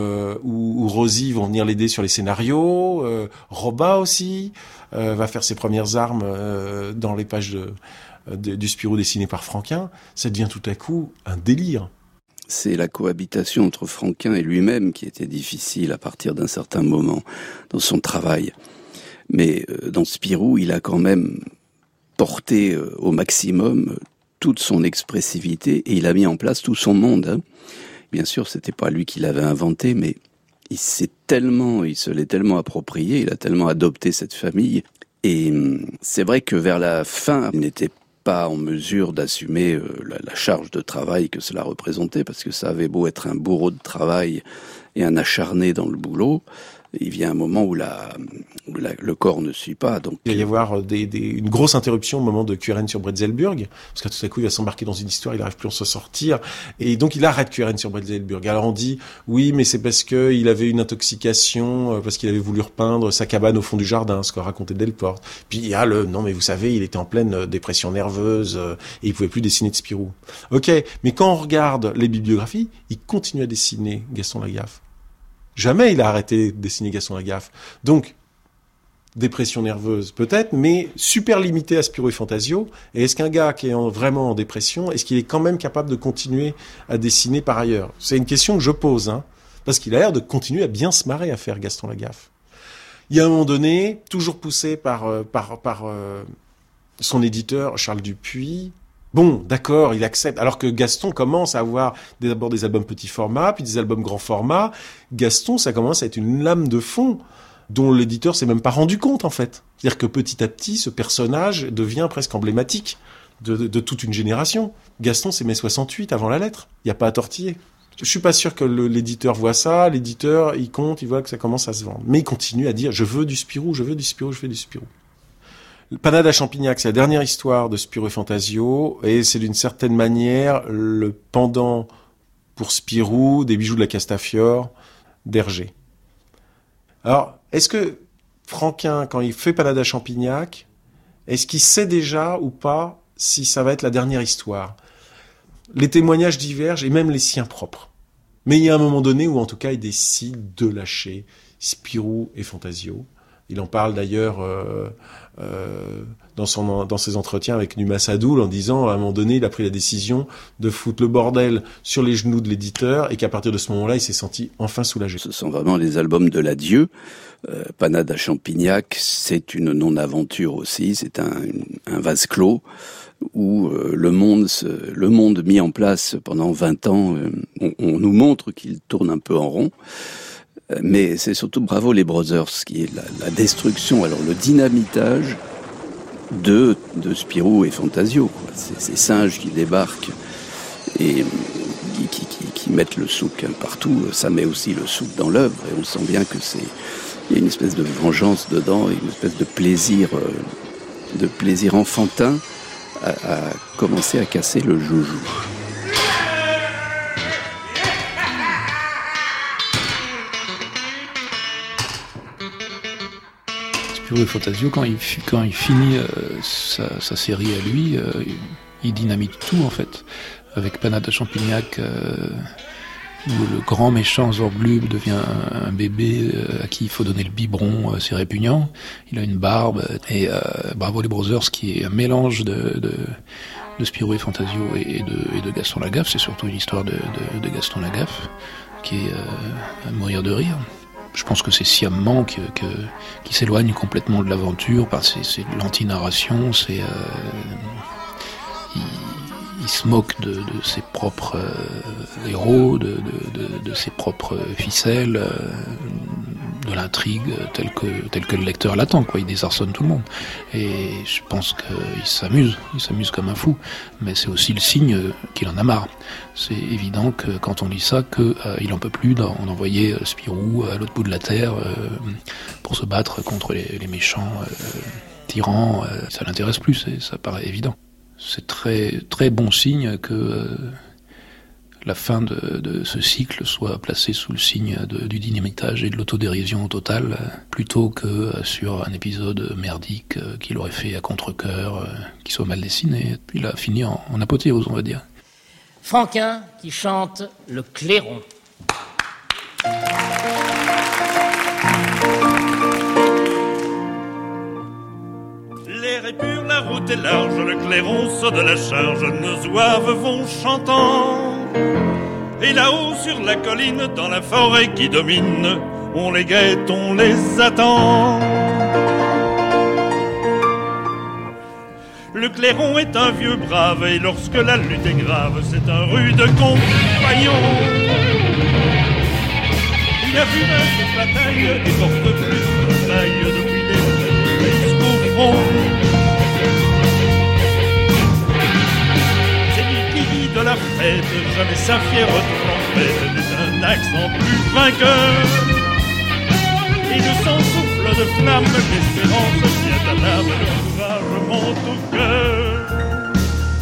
ou Rosie, vont venir l'aider sur les scénarios. Roba aussi va faire ses premières armes dans les pages du Spirou dessiné par Franquin. Ça devient tout à coup un délire. C'est la cohabitation entre Franquin et lui-même qui était difficile à partir d'un certain moment dans son travail. Mais dans Spirou, il a quand même porté au maximum toute son expressivité et il a mis en place tout son monde. Hein. Bien sûr, c'était pas lui qui l'avait inventé, mais il se l'est tellement approprié, il a tellement adopté cette famille. Et c'est vrai que vers la fin, il n'était pas en mesure d'assumer la charge de travail que cela représentait, parce que ça avait beau être un bourreau de travail et un acharné dans le boulot, il vient un moment où le corps ne suit pas. Donc il va y avoir une grosse interruption au moment de Queren sur Bretzelburg, parce que tout à coup il va s'embarquer dans une histoire, il n'arrive plus à s'en sortir, et donc il arrête Queren sur Bretzelburg. Alors on dit oui, mais c'est parce que il avait une intoxication, parce qu'il avait voulu repeindre sa cabane au fond du jardin, ce qu'a raconté Delporte. Puis il y a non mais vous savez, il était en pleine dépression nerveuse et il pouvait plus dessiner de Spirou. Ok, mais quand on regarde les bibliographies, il continue à dessiner Gaston Lagaffe. Jamais il a arrêté de dessiner Gaston Lagaffe. Donc, dépression nerveuse peut-être, mais super limité à Spirou et Fantasio. Et est-ce qu'un gars qui est vraiment en dépression, est-ce qu'il est quand même capable de continuer à dessiner par ailleurs ? C'est une question que je pose, hein, parce qu'il a l'air de continuer à bien se marrer à faire Gaston Lagaffe. Il y a un moment donné, toujours poussé par son éditeur, Charles Dupuis. Bon, d'accord, il accepte. Alors que Gaston commence à avoir d'abord des albums petit format, puis des albums grand format. Gaston, ça commence à être une lame de fond dont l'éditeur s'est même pas rendu compte, en fait. C'est-à-dire que petit à petit, ce personnage devient presque emblématique de toute une génération. Gaston, c'est mai 68, avant la lettre. Il n'y a pas à tortiller. Je suis pas sûr que l'éditeur voit ça. L'éditeur, il compte, il voit que ça commence à se vendre. Mais il continue à dire, je veux du Spirou, je veux du Spirou, je veux du Spirou. Panade à Champignac, c'est la dernière histoire de Spirou et Fantasio, et c'est d'une certaine manière le pendant pour Spirou des Bijoux de la Castafiore d'Hergé. Alors, est-ce que Franquin, quand il fait Panade à Champignac, est-ce qu'il sait déjà ou pas si ça va être la dernière histoire ? Les témoignages divergent, et même les siens propres. Mais il y a un moment donné où, en tout cas, il décide de lâcher Spirou et Fantasio. Il en parle d'ailleurs dans ses entretiens avec Numa Sadoul en disant à un moment donné il a pris la décision de foutre le bordel sur les genoux de l'éditeur et qu'à partir de ce moment-là il s'est senti enfin soulagé. Ce sont vraiment les albums de l'adieu. Panade à Champignac, c'est une non-aventure aussi, c'est un vase clos où le monde mis en place pendant 20 ans, on nous montre qu'il tourne un peu en rond. Mais c'est surtout Bravo les Brothers qui est la destruction, alors le dynamitage de Spirou et Fantasio, quoi. Ces singes qui débarquent et qui mettent le souk partout, ça met aussi le souk dans l'œuvre et on sent bien que il y a une espèce de vengeance dedans, une espèce de plaisir enfantin à commencer à casser le joujou. Spirou et Fantasio, quand il finit sa série à lui, il dynamite tout en fait. Avec Panade à Champignac, où le grand méchant Zorglub devient un bébé à qui il faut donner le biberon, c'est répugnant. Il a une barbe, et Bravo les Brothers, qui est un mélange de Spirou et Fantasio et de Gaston Lagaffe. C'est surtout une histoire de Gaston Lagaffe, qui est à mourir de rire. Je pense que c'est sciemment qui s'éloigne complètement de l'aventure, parce que c'est de l'anti-narration, il se moque de ses propres héros, de ses propres ficelles. de l'intrigue telle que le lecteur l'attend, quoi. Il désarçonne tout le monde. Et je pense qu'il s'amuse comme un fou. Mais c'est aussi le signe qu'il en a marre. C'est évident que quand on lit ça, qu'il en peut plus d'envoyer Spirou à l'autre bout de la terre pour se battre contre les méchants tyrans. Ça l'intéresse plus, ça paraît évident. C'est très très bon signe que la fin de ce cycle soit placée sous le signe du dynamitage et de l'autodérision totale, plutôt que sur un épisode merdique qu'il aurait fait à contre-cœur, qui soit mal dessiné. Puis il a fini en apothéose, on va dire. Franquin qui chante le clairon. L'air est pur, la route est large, le clairon sort de la charge, nos zouaves vont chantant. Et là-haut sur la colline, dans la forêt qui domine, on les guette, on les attend. Le clairon est un vieux brave, et lorsque la lutte est grave, c'est un rude compagnon. Il a vu de bataille et porte plus de taille depuis des jusqu'au front. C'est lui qui guide la fête, jamais sa fière trompette n'est un accent plus vainqueur. Et de son souffle de flamme, l'espérance vient à l'âme, le courage monte au cœur.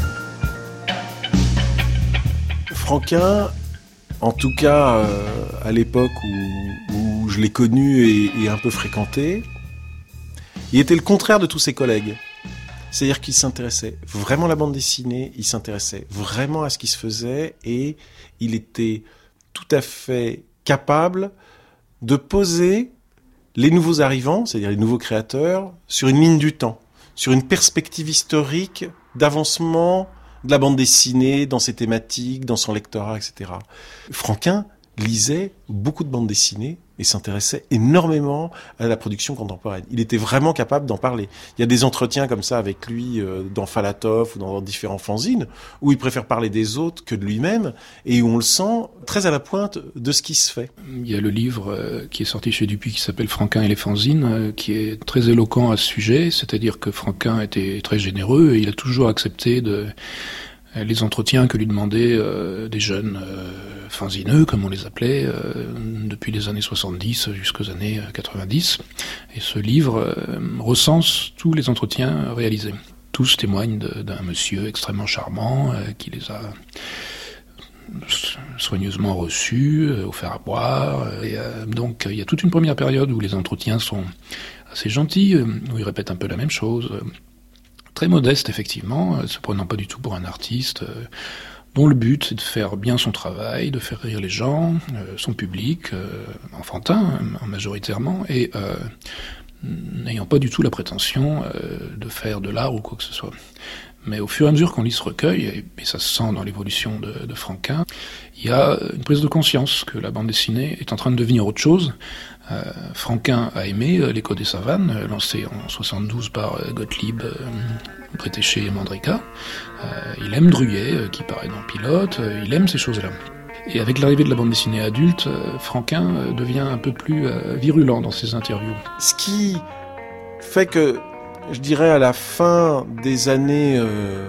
Franquin, en tout cas à l'époque où je l'ai connu et un peu fréquenté, il était le contraire de tous ses collègues. C'est-à-dire qu'il s'intéressait vraiment à la bande dessinée, il s'intéressait vraiment à ce qui se faisait et il était tout à fait capable de poser les nouveaux arrivants, c'est-à-dire les nouveaux créateurs, sur une ligne du temps, sur une perspective historique d'avancement de la bande dessinée, dans ses thématiques, dans son lectorat, etc. Franquin lisait beaucoup de bandes dessinées et s'intéressait énormément à la production contemporaine. Il était vraiment capable d'en parler. Il y a des entretiens comme ça avec lui dans Falatov ou dans différents fanzines où il préfère parler des autres que de lui-même et où on le sent très à la pointe de ce qui se fait. Il y a le livre qui est sorti chez Dupuis qui s'appelle Franquin et les fanzines qui est très éloquent à ce sujet, c'est-à-dire que Franquin était très généreux et il a toujours accepté les entretiens que lui demandaient des jeunes fanzineux, comme on les appelait, depuis les années 70 jusqu'aux années 90. Et ce livre recense tous les entretiens réalisés. Tous témoignent d'un monsieur extrêmement charmant qui les a soigneusement reçus, offerts à boire. Et donc il y a toute une première période où les entretiens sont assez gentils, où il répète un peu la même chose. Très modeste, effectivement, se prenant pas du tout pour un artiste, dont le but c'est de faire bien son travail, de faire rire les gens, son public, enfantin majoritairement, et n'ayant pas du tout la prétention de faire de l'art ou quoi que ce soit. Mais au fur et à mesure qu'on lit ce recueil, et ça se sent dans l'évolution de Franquin, il y a une prise de conscience que la bande dessinée est en train de devenir autre chose. Franquin a aimé L'écho des savanes, lancé en 72 par Gottlieb, Bretéché et Mandrika. Il aime Druillet, qui paraît dans Pilote, il aime ces choses-là. Et avec l'arrivée de la bande dessinée adulte, Franquin devient un peu plus virulent dans ses interviews. Ce qui fait que, je dirais à la fin des années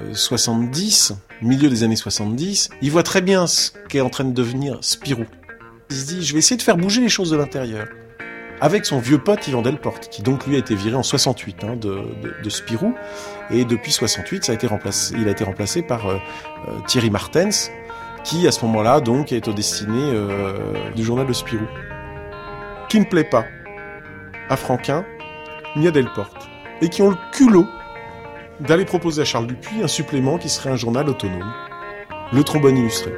70, milieu des années 70, il voit très bien ce qu'est en train de devenir Spirou. Il se dit, je vais essayer de faire bouger les choses de l'intérieur. Avec son vieux pote Yvan Delporte, qui donc lui a été viré en 68 de Spirou, et depuis 68, il a été remplacé par Thierry Martens, qui à ce moment-là donc est au destiné du journal de Spirou, qui ne plaît pas à Franquin ni à Delporte, et qui ont le culot d'aller proposer à Charles Dupuis un supplément qui serait un journal autonome, Le Trombone Illustré.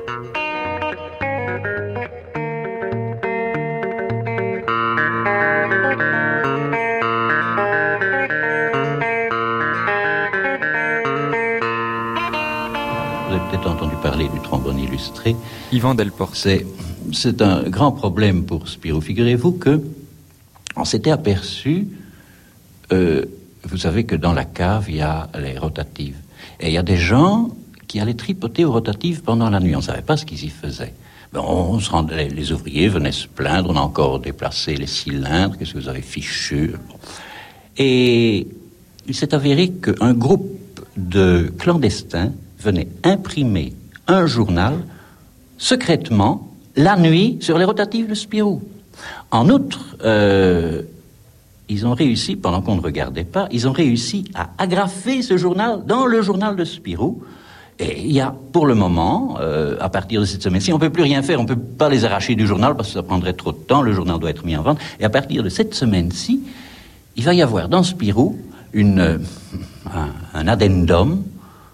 Entendu parler du Trombone Illustré. Yvan Delporte. C'est un grand problème pour Spirou. Figurez-vous que on s'était aperçu, vous savez que dans la cave, il y a les rotatives. Et il y a des gens qui allaient tripoter aux rotatives pendant la nuit. On ne savait pas ce qu'ils y faisaient. Les ouvriers venaient se plaindre, on a encore déplacé les cylindres, qu'est-ce que vous avez fichu? Et il s'est avéré qu'un groupe de clandestins venait imprimer un journal secrètement la nuit sur les rotatives de Spirou. En outre, ils ont réussi, pendant qu'on ne regardait pas, ils ont réussi à agrafer ce journal dans le journal de Spirou. Et il y a, pour le moment, à partir de cette semaine-ci, on ne peut plus rien faire, on ne peut pas les arracher du journal parce que ça prendrait trop de temps, le journal doit être mis en vente. Et à partir de cette semaine-ci, il va y avoir dans Spirou un addendum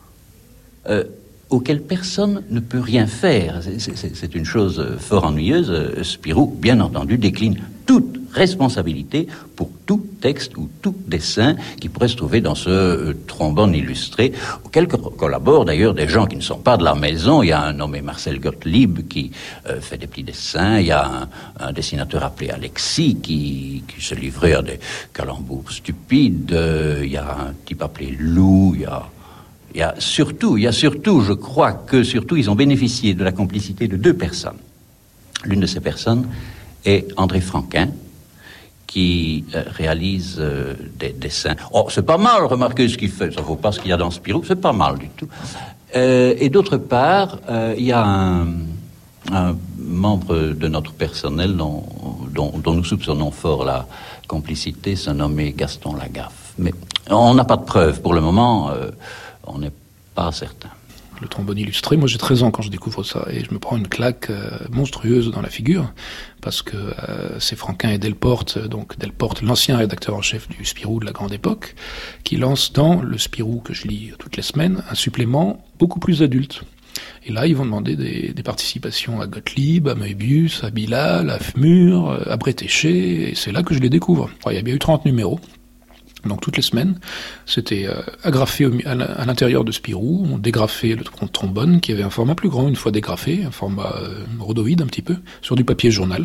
auquel personne ne peut rien faire. C'est une chose fort ennuyeuse. Spirou, bien entendu, décline toute responsabilité pour tout texte ou tout dessin qui pourrait se trouver dans ce trombone illustré, auquel collaborent d'ailleurs des gens qui ne sont pas de la maison. Il y a un nommé Marcel Gottlieb qui fait des petits dessins, il y a un dessinateur appelé Alexis qui se livrait à des calembours stupides, il y a un type appelé Lou, il y a surtout, je crois que surtout ils ont bénéficié de la complicité de 2 personnes. L'une de ces personnes est André Franquin, qui réalise des dessins. Oh, c'est pas mal, remarquez ce qu'il fait, ça vaut pas ce qu'il y a dans Spirou, c'est pas mal du tout. Et d'autre part, il y a un membre de notre personnel dont nous soupçonnons fort la complicité, se nommé Gaston Lagaffe. Mais on n'a pas de preuves pour le moment, on n'est pas certain. Le trombone illustré, moi j'ai 13 ans quand je découvre ça et je me prends une claque monstrueuse dans la figure parce que c'est Franquin et Delporte, donc Delporte, l'ancien rédacteur en chef du Spirou de la grande époque, qui lance dans le Spirou que je lis toutes les semaines un supplément beaucoup plus adulte. Et là, ils vont demander des participations à Gottlieb, à Möbius, à Bilal, à Fmur, à Bretéché, et c'est là que je les découvre. Alors, il y a bien eu 30 numéros. Donc toutes les semaines, c'était agrafé à l'intérieur de Spirou, on dégrafait le trombone qui avait un format plus grand, une fois dégrafé, un format rhodoïde un petit peu, sur du papier journal.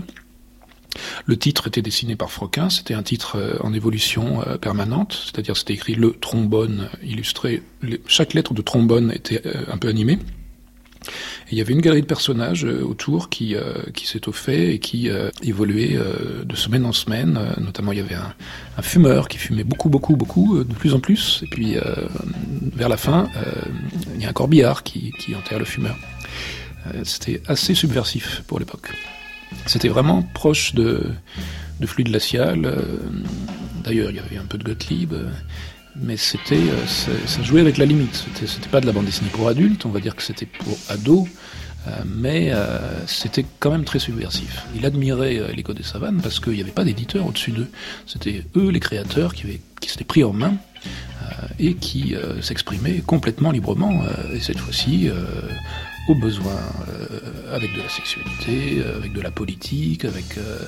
Le titre était dessiné par Franquin, c'était un titre en évolution permanente, c'est-à-dire c'était écrit le trombone illustré, chaque lettre de trombone était un peu animée. Et il y avait une galerie de personnages autour qui s'étoffait et qui évoluait de semaine en semaine. Notamment, il y avait un fumeur qui fumait beaucoup, de plus en plus. Et puis, vers la fin, il y a un corbillard qui enterre le fumeur. C'était assez subversif pour l'époque. C'était vraiment proche de Fluide glacial. D'ailleurs, il y avait un peu de Gottlieb. Mais ça jouait avec la limite. C'était pas de la bande dessinée pour adultes, on va dire que c'était pour ados, mais c'était quand même très subversif. Il admirait l'Écho des Savanes parce qu'il n'y avait pas d'éditeur au-dessus d'eux. C'était eux, les créateurs, qui s'étaient pris en main et qui s'exprimaient complètement librement, et cette fois-ci au besoin, avec de la sexualité, avec de la politique, avec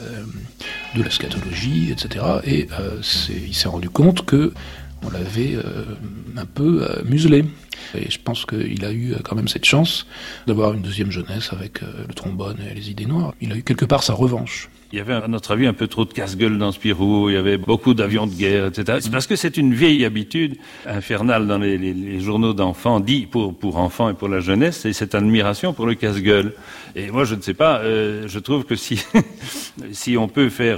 de la scatologie, etc. Et il s'est rendu compte que on l'avait un peu muselé. Et je pense qu'il a eu quand même cette chance d'avoir une deuxième jeunesse avec le trombone et les idées noires. Il a eu quelque part sa revanche. Il y avait, à notre avis, un peu trop de casse-gueule dans Spirou, il y avait beaucoup d'avions de guerre, etc. C'est parce que c'est une vieille habitude infernale dans les journaux d'enfants, dit pour enfants et pour la jeunesse, c'est cette admiration pour le casse-gueule. Et moi, je ne sais pas, je trouve que si on peut faire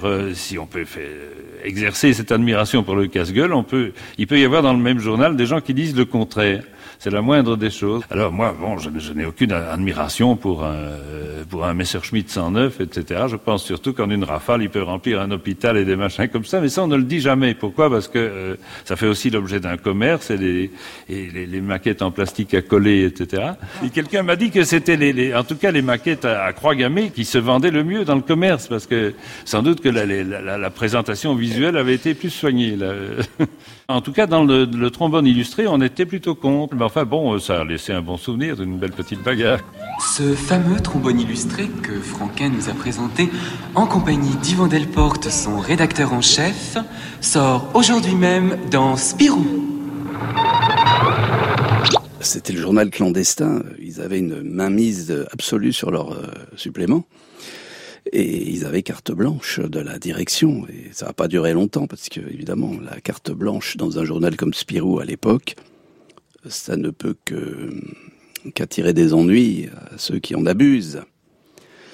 exercer cette admiration pour le casse-gueule, il peut y avoir dans le même journal des gens qui disent le contraire. C'est la moindre des choses. Alors moi, je n'ai aucune admiration pour un Messerschmitt 109, etc. Je pense surtout qu'en une rafale, il peut remplir un hôpital et des machins comme ça. Mais ça, on ne le dit jamais. Pourquoi ? Parce que ça fait aussi l'objet d'un commerce et les maquettes en plastique à coller, etc. Et quelqu'un m'a dit que c'était en tout cas les maquettes à croix gammée qui se vendaient le mieux dans le commerce, parce que sans doute que la présentation visuelle avait été plus soignée. Là. En tout cas, dans le trombone illustré, on était plutôt contre. Mais enfin bon, ça a laissé un bon souvenir d'une belle petite bagarre. Ce fameux trombone illustré que Franquin nous a présenté en compagnie d'Yvan Delporte, son rédacteur en chef, sort aujourd'hui même dans Spirou. C'était le journal clandestin. Ils avaient une mainmise absolue sur leurs suppléments. Et ils avaient carte blanche de la direction. Et ça n'a pas duré longtemps, parce que, évidemment, la carte blanche dans un journal comme Spirou à l'époque, ça ne peut qu'attirer des ennuis à ceux qui en abusent.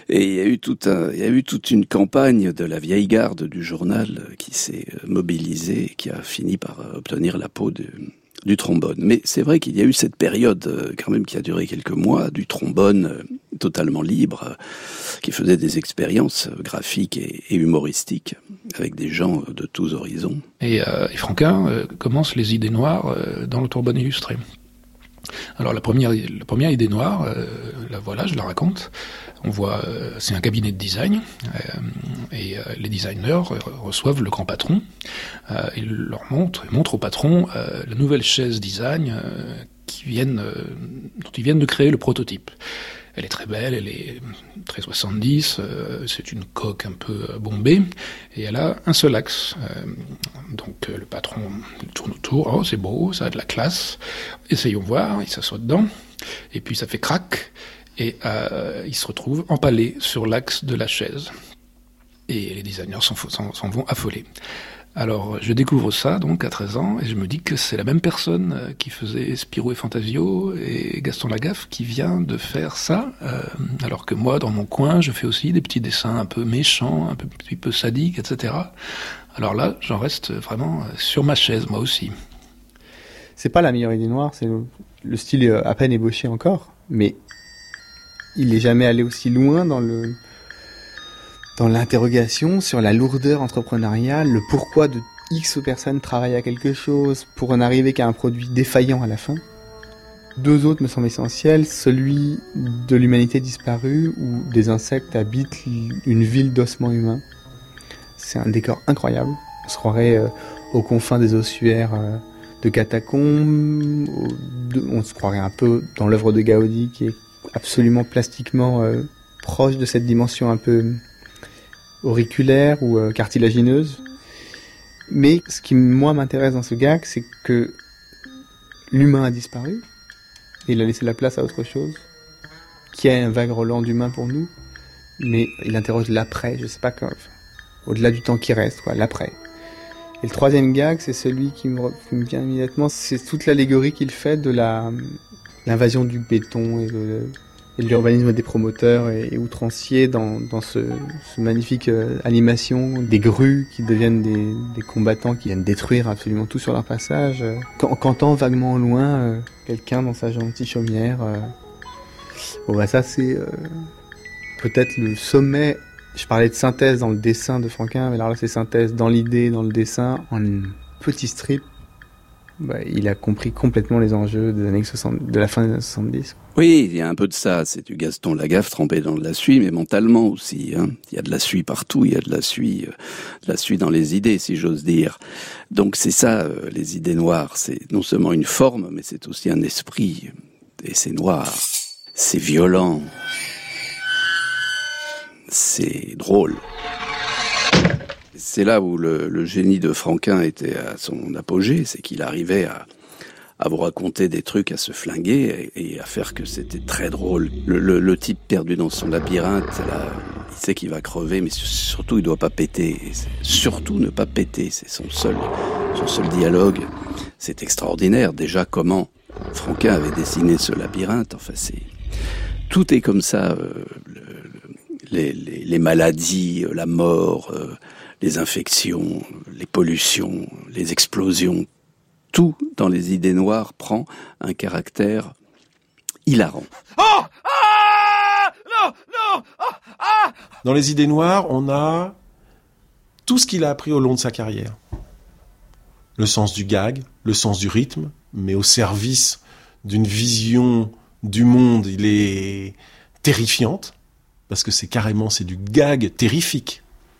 Et il y a eu toute une campagne de la vieille garde du journal qui s'est mobilisée et qui a fini par obtenir la peau du trombone. Mais c'est vrai qu'il y a eu cette période quand même qui a duré quelques mois du trombone totalement libre, qui faisait des expériences graphiques et humoristiques avec des gens de tous horizons. Et Franquin commence les idées noires dans le trombone illustré. Alors la première idée noire, la voilà, je la raconte. On voit, c'est un cabinet de design, et les designers reçoivent le grand patron. Ils leur montrent au patron la nouvelle chaise design dont ils viennent de créer le prototype. Elle est très belle, elle est très 70, c'est une coque un peu bombée, et elle a un seul axe. Donc le patron tourne autour, oh c'est beau, ça a de la classe, essayons voir, il s'assoit dedans, et puis ça fait crac, et il se retrouve empalé sur l'axe de la chaise. Et les designers s'en vont affolés. Alors, je découvre ça, donc, à 13 ans, et je me dis que c'est la même personne qui faisait Spirou et Fantasio et Gaston Lagaffe qui vient de faire ça, alors que moi, dans mon coin, je fais aussi des petits dessins un peu méchants, un petit peu sadiques, etc. Alors là, j'en reste vraiment sur ma chaise, moi aussi. C'est pas la meilleure idée noire, c'est le style est à peine ébauché encore, mais il est jamais allé aussi loin dans l'interrogation sur la lourdeur entrepreneuriale, le pourquoi de X personnes travaillent à quelque chose pour en arriver qu'à un produit défaillant à la fin. Deux autres me semblent essentiels, celui de l'humanité disparue où des insectes habitent une ville d'ossements humains. C'est un décor incroyable. On se croirait aux confins des ossuaires de catacombes, on se croirait un peu dans l'œuvre de Gaudi qui est absolument plastiquement proche de cette dimension un peu auriculaire ou cartilagineuse. Mais ce qui, moi, m'intéresse dans ce gag, c'est que l'humain a disparu et il a laissé la place à autre chose, qui a un vague Roland d'humain pour nous, mais il interroge l'après, je sais pas quand, au-delà du temps qui reste, quoi, l'après. Et le troisième gag, c'est celui qui me vient immédiatement, c'est toute l'allégorie qu'il fait de l'invasion du béton et de l'urbanisme des promoteurs et outranciers dans ce magnifique animation des grues qui deviennent des combattants qui viennent détruire absolument tout sur leur passage. Qu'entend vaguement au loin quelqu'un dans sa gentille chaumière. Ça c'est peut-être le sommet. Je parlais de synthèse dans le dessin de Franquin, mais alors là c'est synthèse dans l'idée, dans le dessin, en petit strip. Il a compris complètement les enjeux des années 60, de la fin des années 70. Oui, il y a un peu de ça. C'est du Gaston Lagaffe trempé dans de la suie, mais mentalement aussi. Il y a de la suie partout. Il y a de la suie dans les idées, si j'ose dire. Donc c'est ça, les idées noires. C'est non seulement une forme, mais c'est aussi un esprit. Et c'est noir. C'est violent. C'est drôle. C'est là où le génie de Franquin était à son apogée, c'est qu'il arrivait à vous raconter des trucs, à se flinguer et à faire que c'était très drôle. Le type perdu dans son labyrinthe, là, il sait qu'il va crever, mais surtout il doit pas péter. Surtout ne pas péter, c'est son seul dialogue. C'est extraordinaire. Déjà, comment Franquin avait dessiné ce labyrinthe. Enfin, tout est comme ça. Les maladies, la mort, les infections, les pollutions, les explosions, tout dans les idées noires prend un caractère hilarant. Oh! Ah! Non! Non! Ah! Ah! Dans les idées noires, on a tout ce qu'il a appris au long de sa carrière. Le sens du gag, le sens du rythme, mais au service d'une vision du monde, il est terrifiante, parce que c'est du gag terrifique,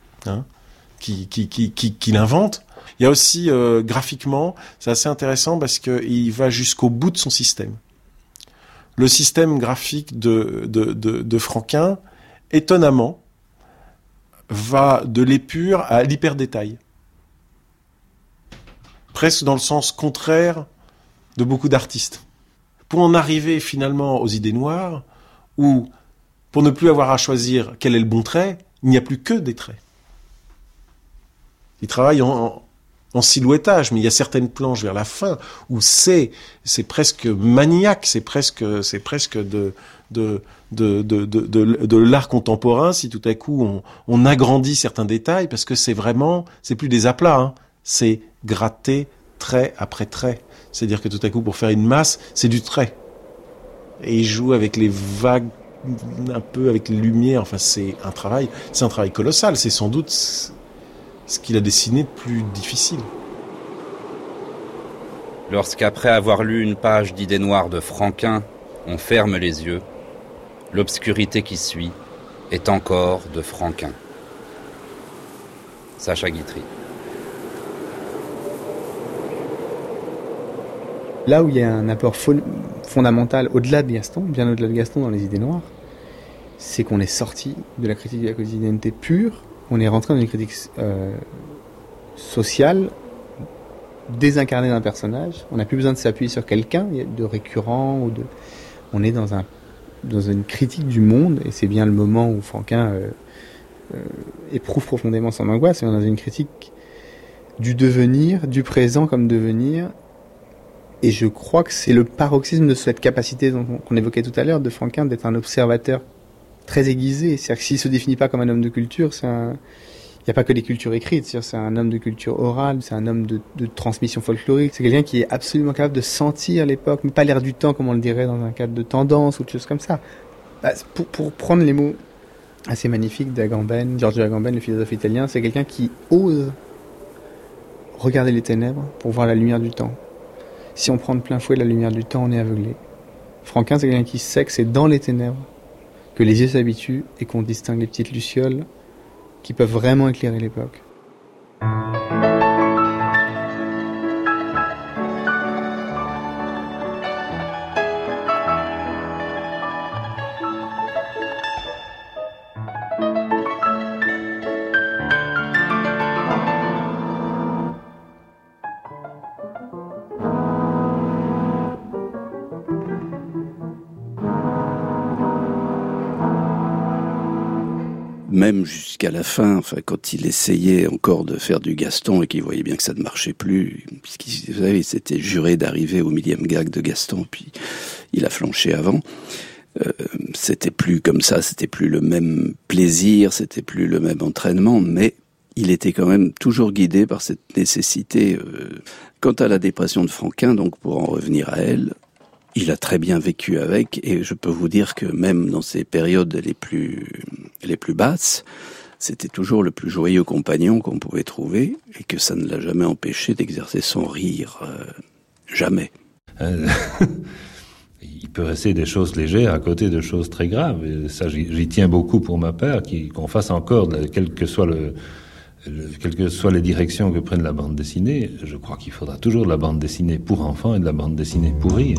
qu'il invente. Il y a aussi, graphiquement, c'est assez intéressant parce qu'il va jusqu'au bout de son système. Le système graphique de Franquin, étonnamment, va de l'épure à l'hyper-détail. Presque dans le sens contraire de beaucoup d'artistes. Pour en arriver finalement aux idées noires, où, pour ne plus avoir à choisir quel est le bon trait, il n'y a plus que des traits. Il travaille en en silhouettage, mais il y a certaines planches vers la fin où c'est presque maniaque, c'est presque de l'art contemporain si tout à coup on agrandit certains détails, parce que c'est plus des aplats, hein, c'est gratter trait après trait. C'est-à-dire que tout à coup, pour faire une masse, c'est du trait. Et il joue avec les vagues, un peu avec les lumières. Enfin, c'est un travail colossal. C'est sans doute ce qu'il a dessiné de plus difficile. Lorsqu'après avoir lu une page d'idées noires de Franquin, on ferme les yeux, l'obscurité qui suit est encore de Franquin. Sacha Guitry. Là où il y a un apport fondamental au-delà de Gaston, bien au-delà de Gaston dans les idées noires, c'est qu'on est sorti de la critique de la quotidienneté pure, on est rentré dans une critique sociale, désincarnée d'un personnage. On n'a plus besoin de s'appuyer sur quelqu'un de récurrent, on est dans une critique du monde, et c'est bien le moment où Franquin éprouve profondément son angoisse. On est dans une critique du devenir, du présent comme devenir. Et je crois que c'est le paroxysme de cette capacité qu'on évoquait tout à l'heure de Franquin d'être un observateur très aiguisé. C'est-à-dire que s'il ne se définit pas comme un homme de culture, il n'y a pas que des cultures écrites. C'est un homme de culture orale, c'est un homme de transmission folklorique. C'est quelqu'un qui est absolument capable de sentir l'époque, mais pas l'air du temps comme on le dirait dans un cadre de tendance ou de choses comme ça. Pour prendre les mots assez magnifiques d'Agamben, Giorgio Agamben, le philosophe italien, c'est quelqu'un qui ose regarder les ténèbres pour voir la lumière du temps. Si on prend de plein fouet la lumière du temps, on est aveuglé. Franquin, c'est quelqu'un qui sait que c'est dans les ténèbres que les yeux s'habituent et qu'on distingue les petites lucioles qui peuvent vraiment éclairer l'époque. Même jusqu'à la fin, enfin, quand il essayait encore de faire du Gaston et qu'il voyait bien que ça ne marchait plus, puisqu'il, vous savez, il s'était juré d'arriver au 1000e gag de Gaston, puis il a flanché avant. C'était plus comme ça, c'était plus le même plaisir, c'était plus le même entraînement, mais il était quand même toujours guidé par cette nécessité. Quant à la dépression de Franquin, donc pour en revenir à elle, il a très bien vécu avec, et je peux vous dire que même dans ces périodes les plus basses, c'était toujours le plus joyeux compagnon qu'on pouvait trouver, et que ça ne l'a jamais empêché d'exercer son rire. Jamais. Il peut rester des choses légères à côté de choses très graves. Et ça, j'y tiens beaucoup pour ma part, qu'on fasse encore, quelles que soient les directions que prenne la bande dessinée, je crois qu'il faudra toujours de la bande dessinée pour enfants et de la bande dessinée pour rire.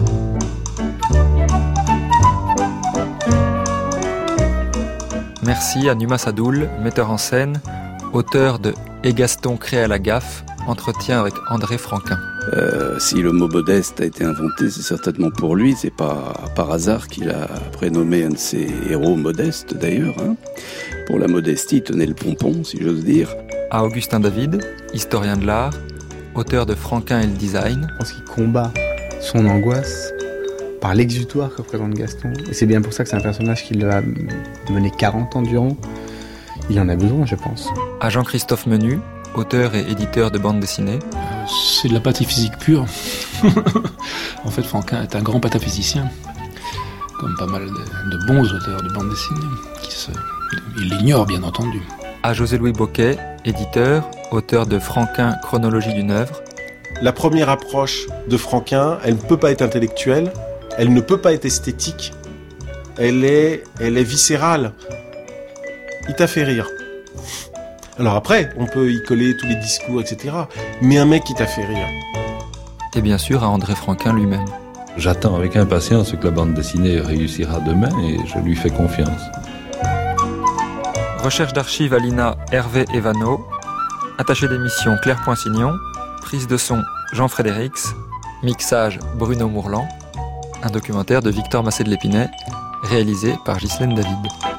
Merci à Numa Sadoul, metteur en scène, auteur de Et Gaston crée à la gaffe, entretien avec André Franquin. Si le mot modeste a été inventé, c'est certainement pour lui. C'est pas par hasard qu'il a prénommé un de ses héros modeste, d'ailleurs. Hein. Pour la modestie, il tenait le pompon, si j'ose dire. À Augustin David, historien de l'art, auteur de Franquin et le design. Je pense qu'il combat son angoisse par l'exutoire que représente Gaston. Et c'est bien pour ça que c'est un personnage qui l'a mené 40 ans durant. Il en a besoin, je pense. À Jean-Christophe Menu, auteur et éditeur de bande dessinée. C'est de la pataphysique pure. En fait, Franquin est un grand pataphysicien, comme pas mal de bons auteurs de bande dessinée. Il l'ignore, bien entendu. À José-Louis Boquet, éditeur, auteur de Franquin, chronologie d'une œuvre. La première approche de Franquin, elle ne peut pas être intellectuelle, elle ne peut pas être esthétique, elle est viscérale. Il t'a fait rire. Alors après, on peut y coller tous les discours, etc. Mais un mec qui t'a fait rire. Et bien sûr à André Franquin lui-même. J'attends avec impatience que la bande dessinée réussira demain et je lui fais confiance. Recherche d'archives à l'INA Hervé Evano. Attaché d'émission Claire Poinsignon. Prise de son Jean Frédérix. Mixage Bruno Mourlan. Un documentaire de Victor Massé de l'Épinay, réalisé par Ghislaine David.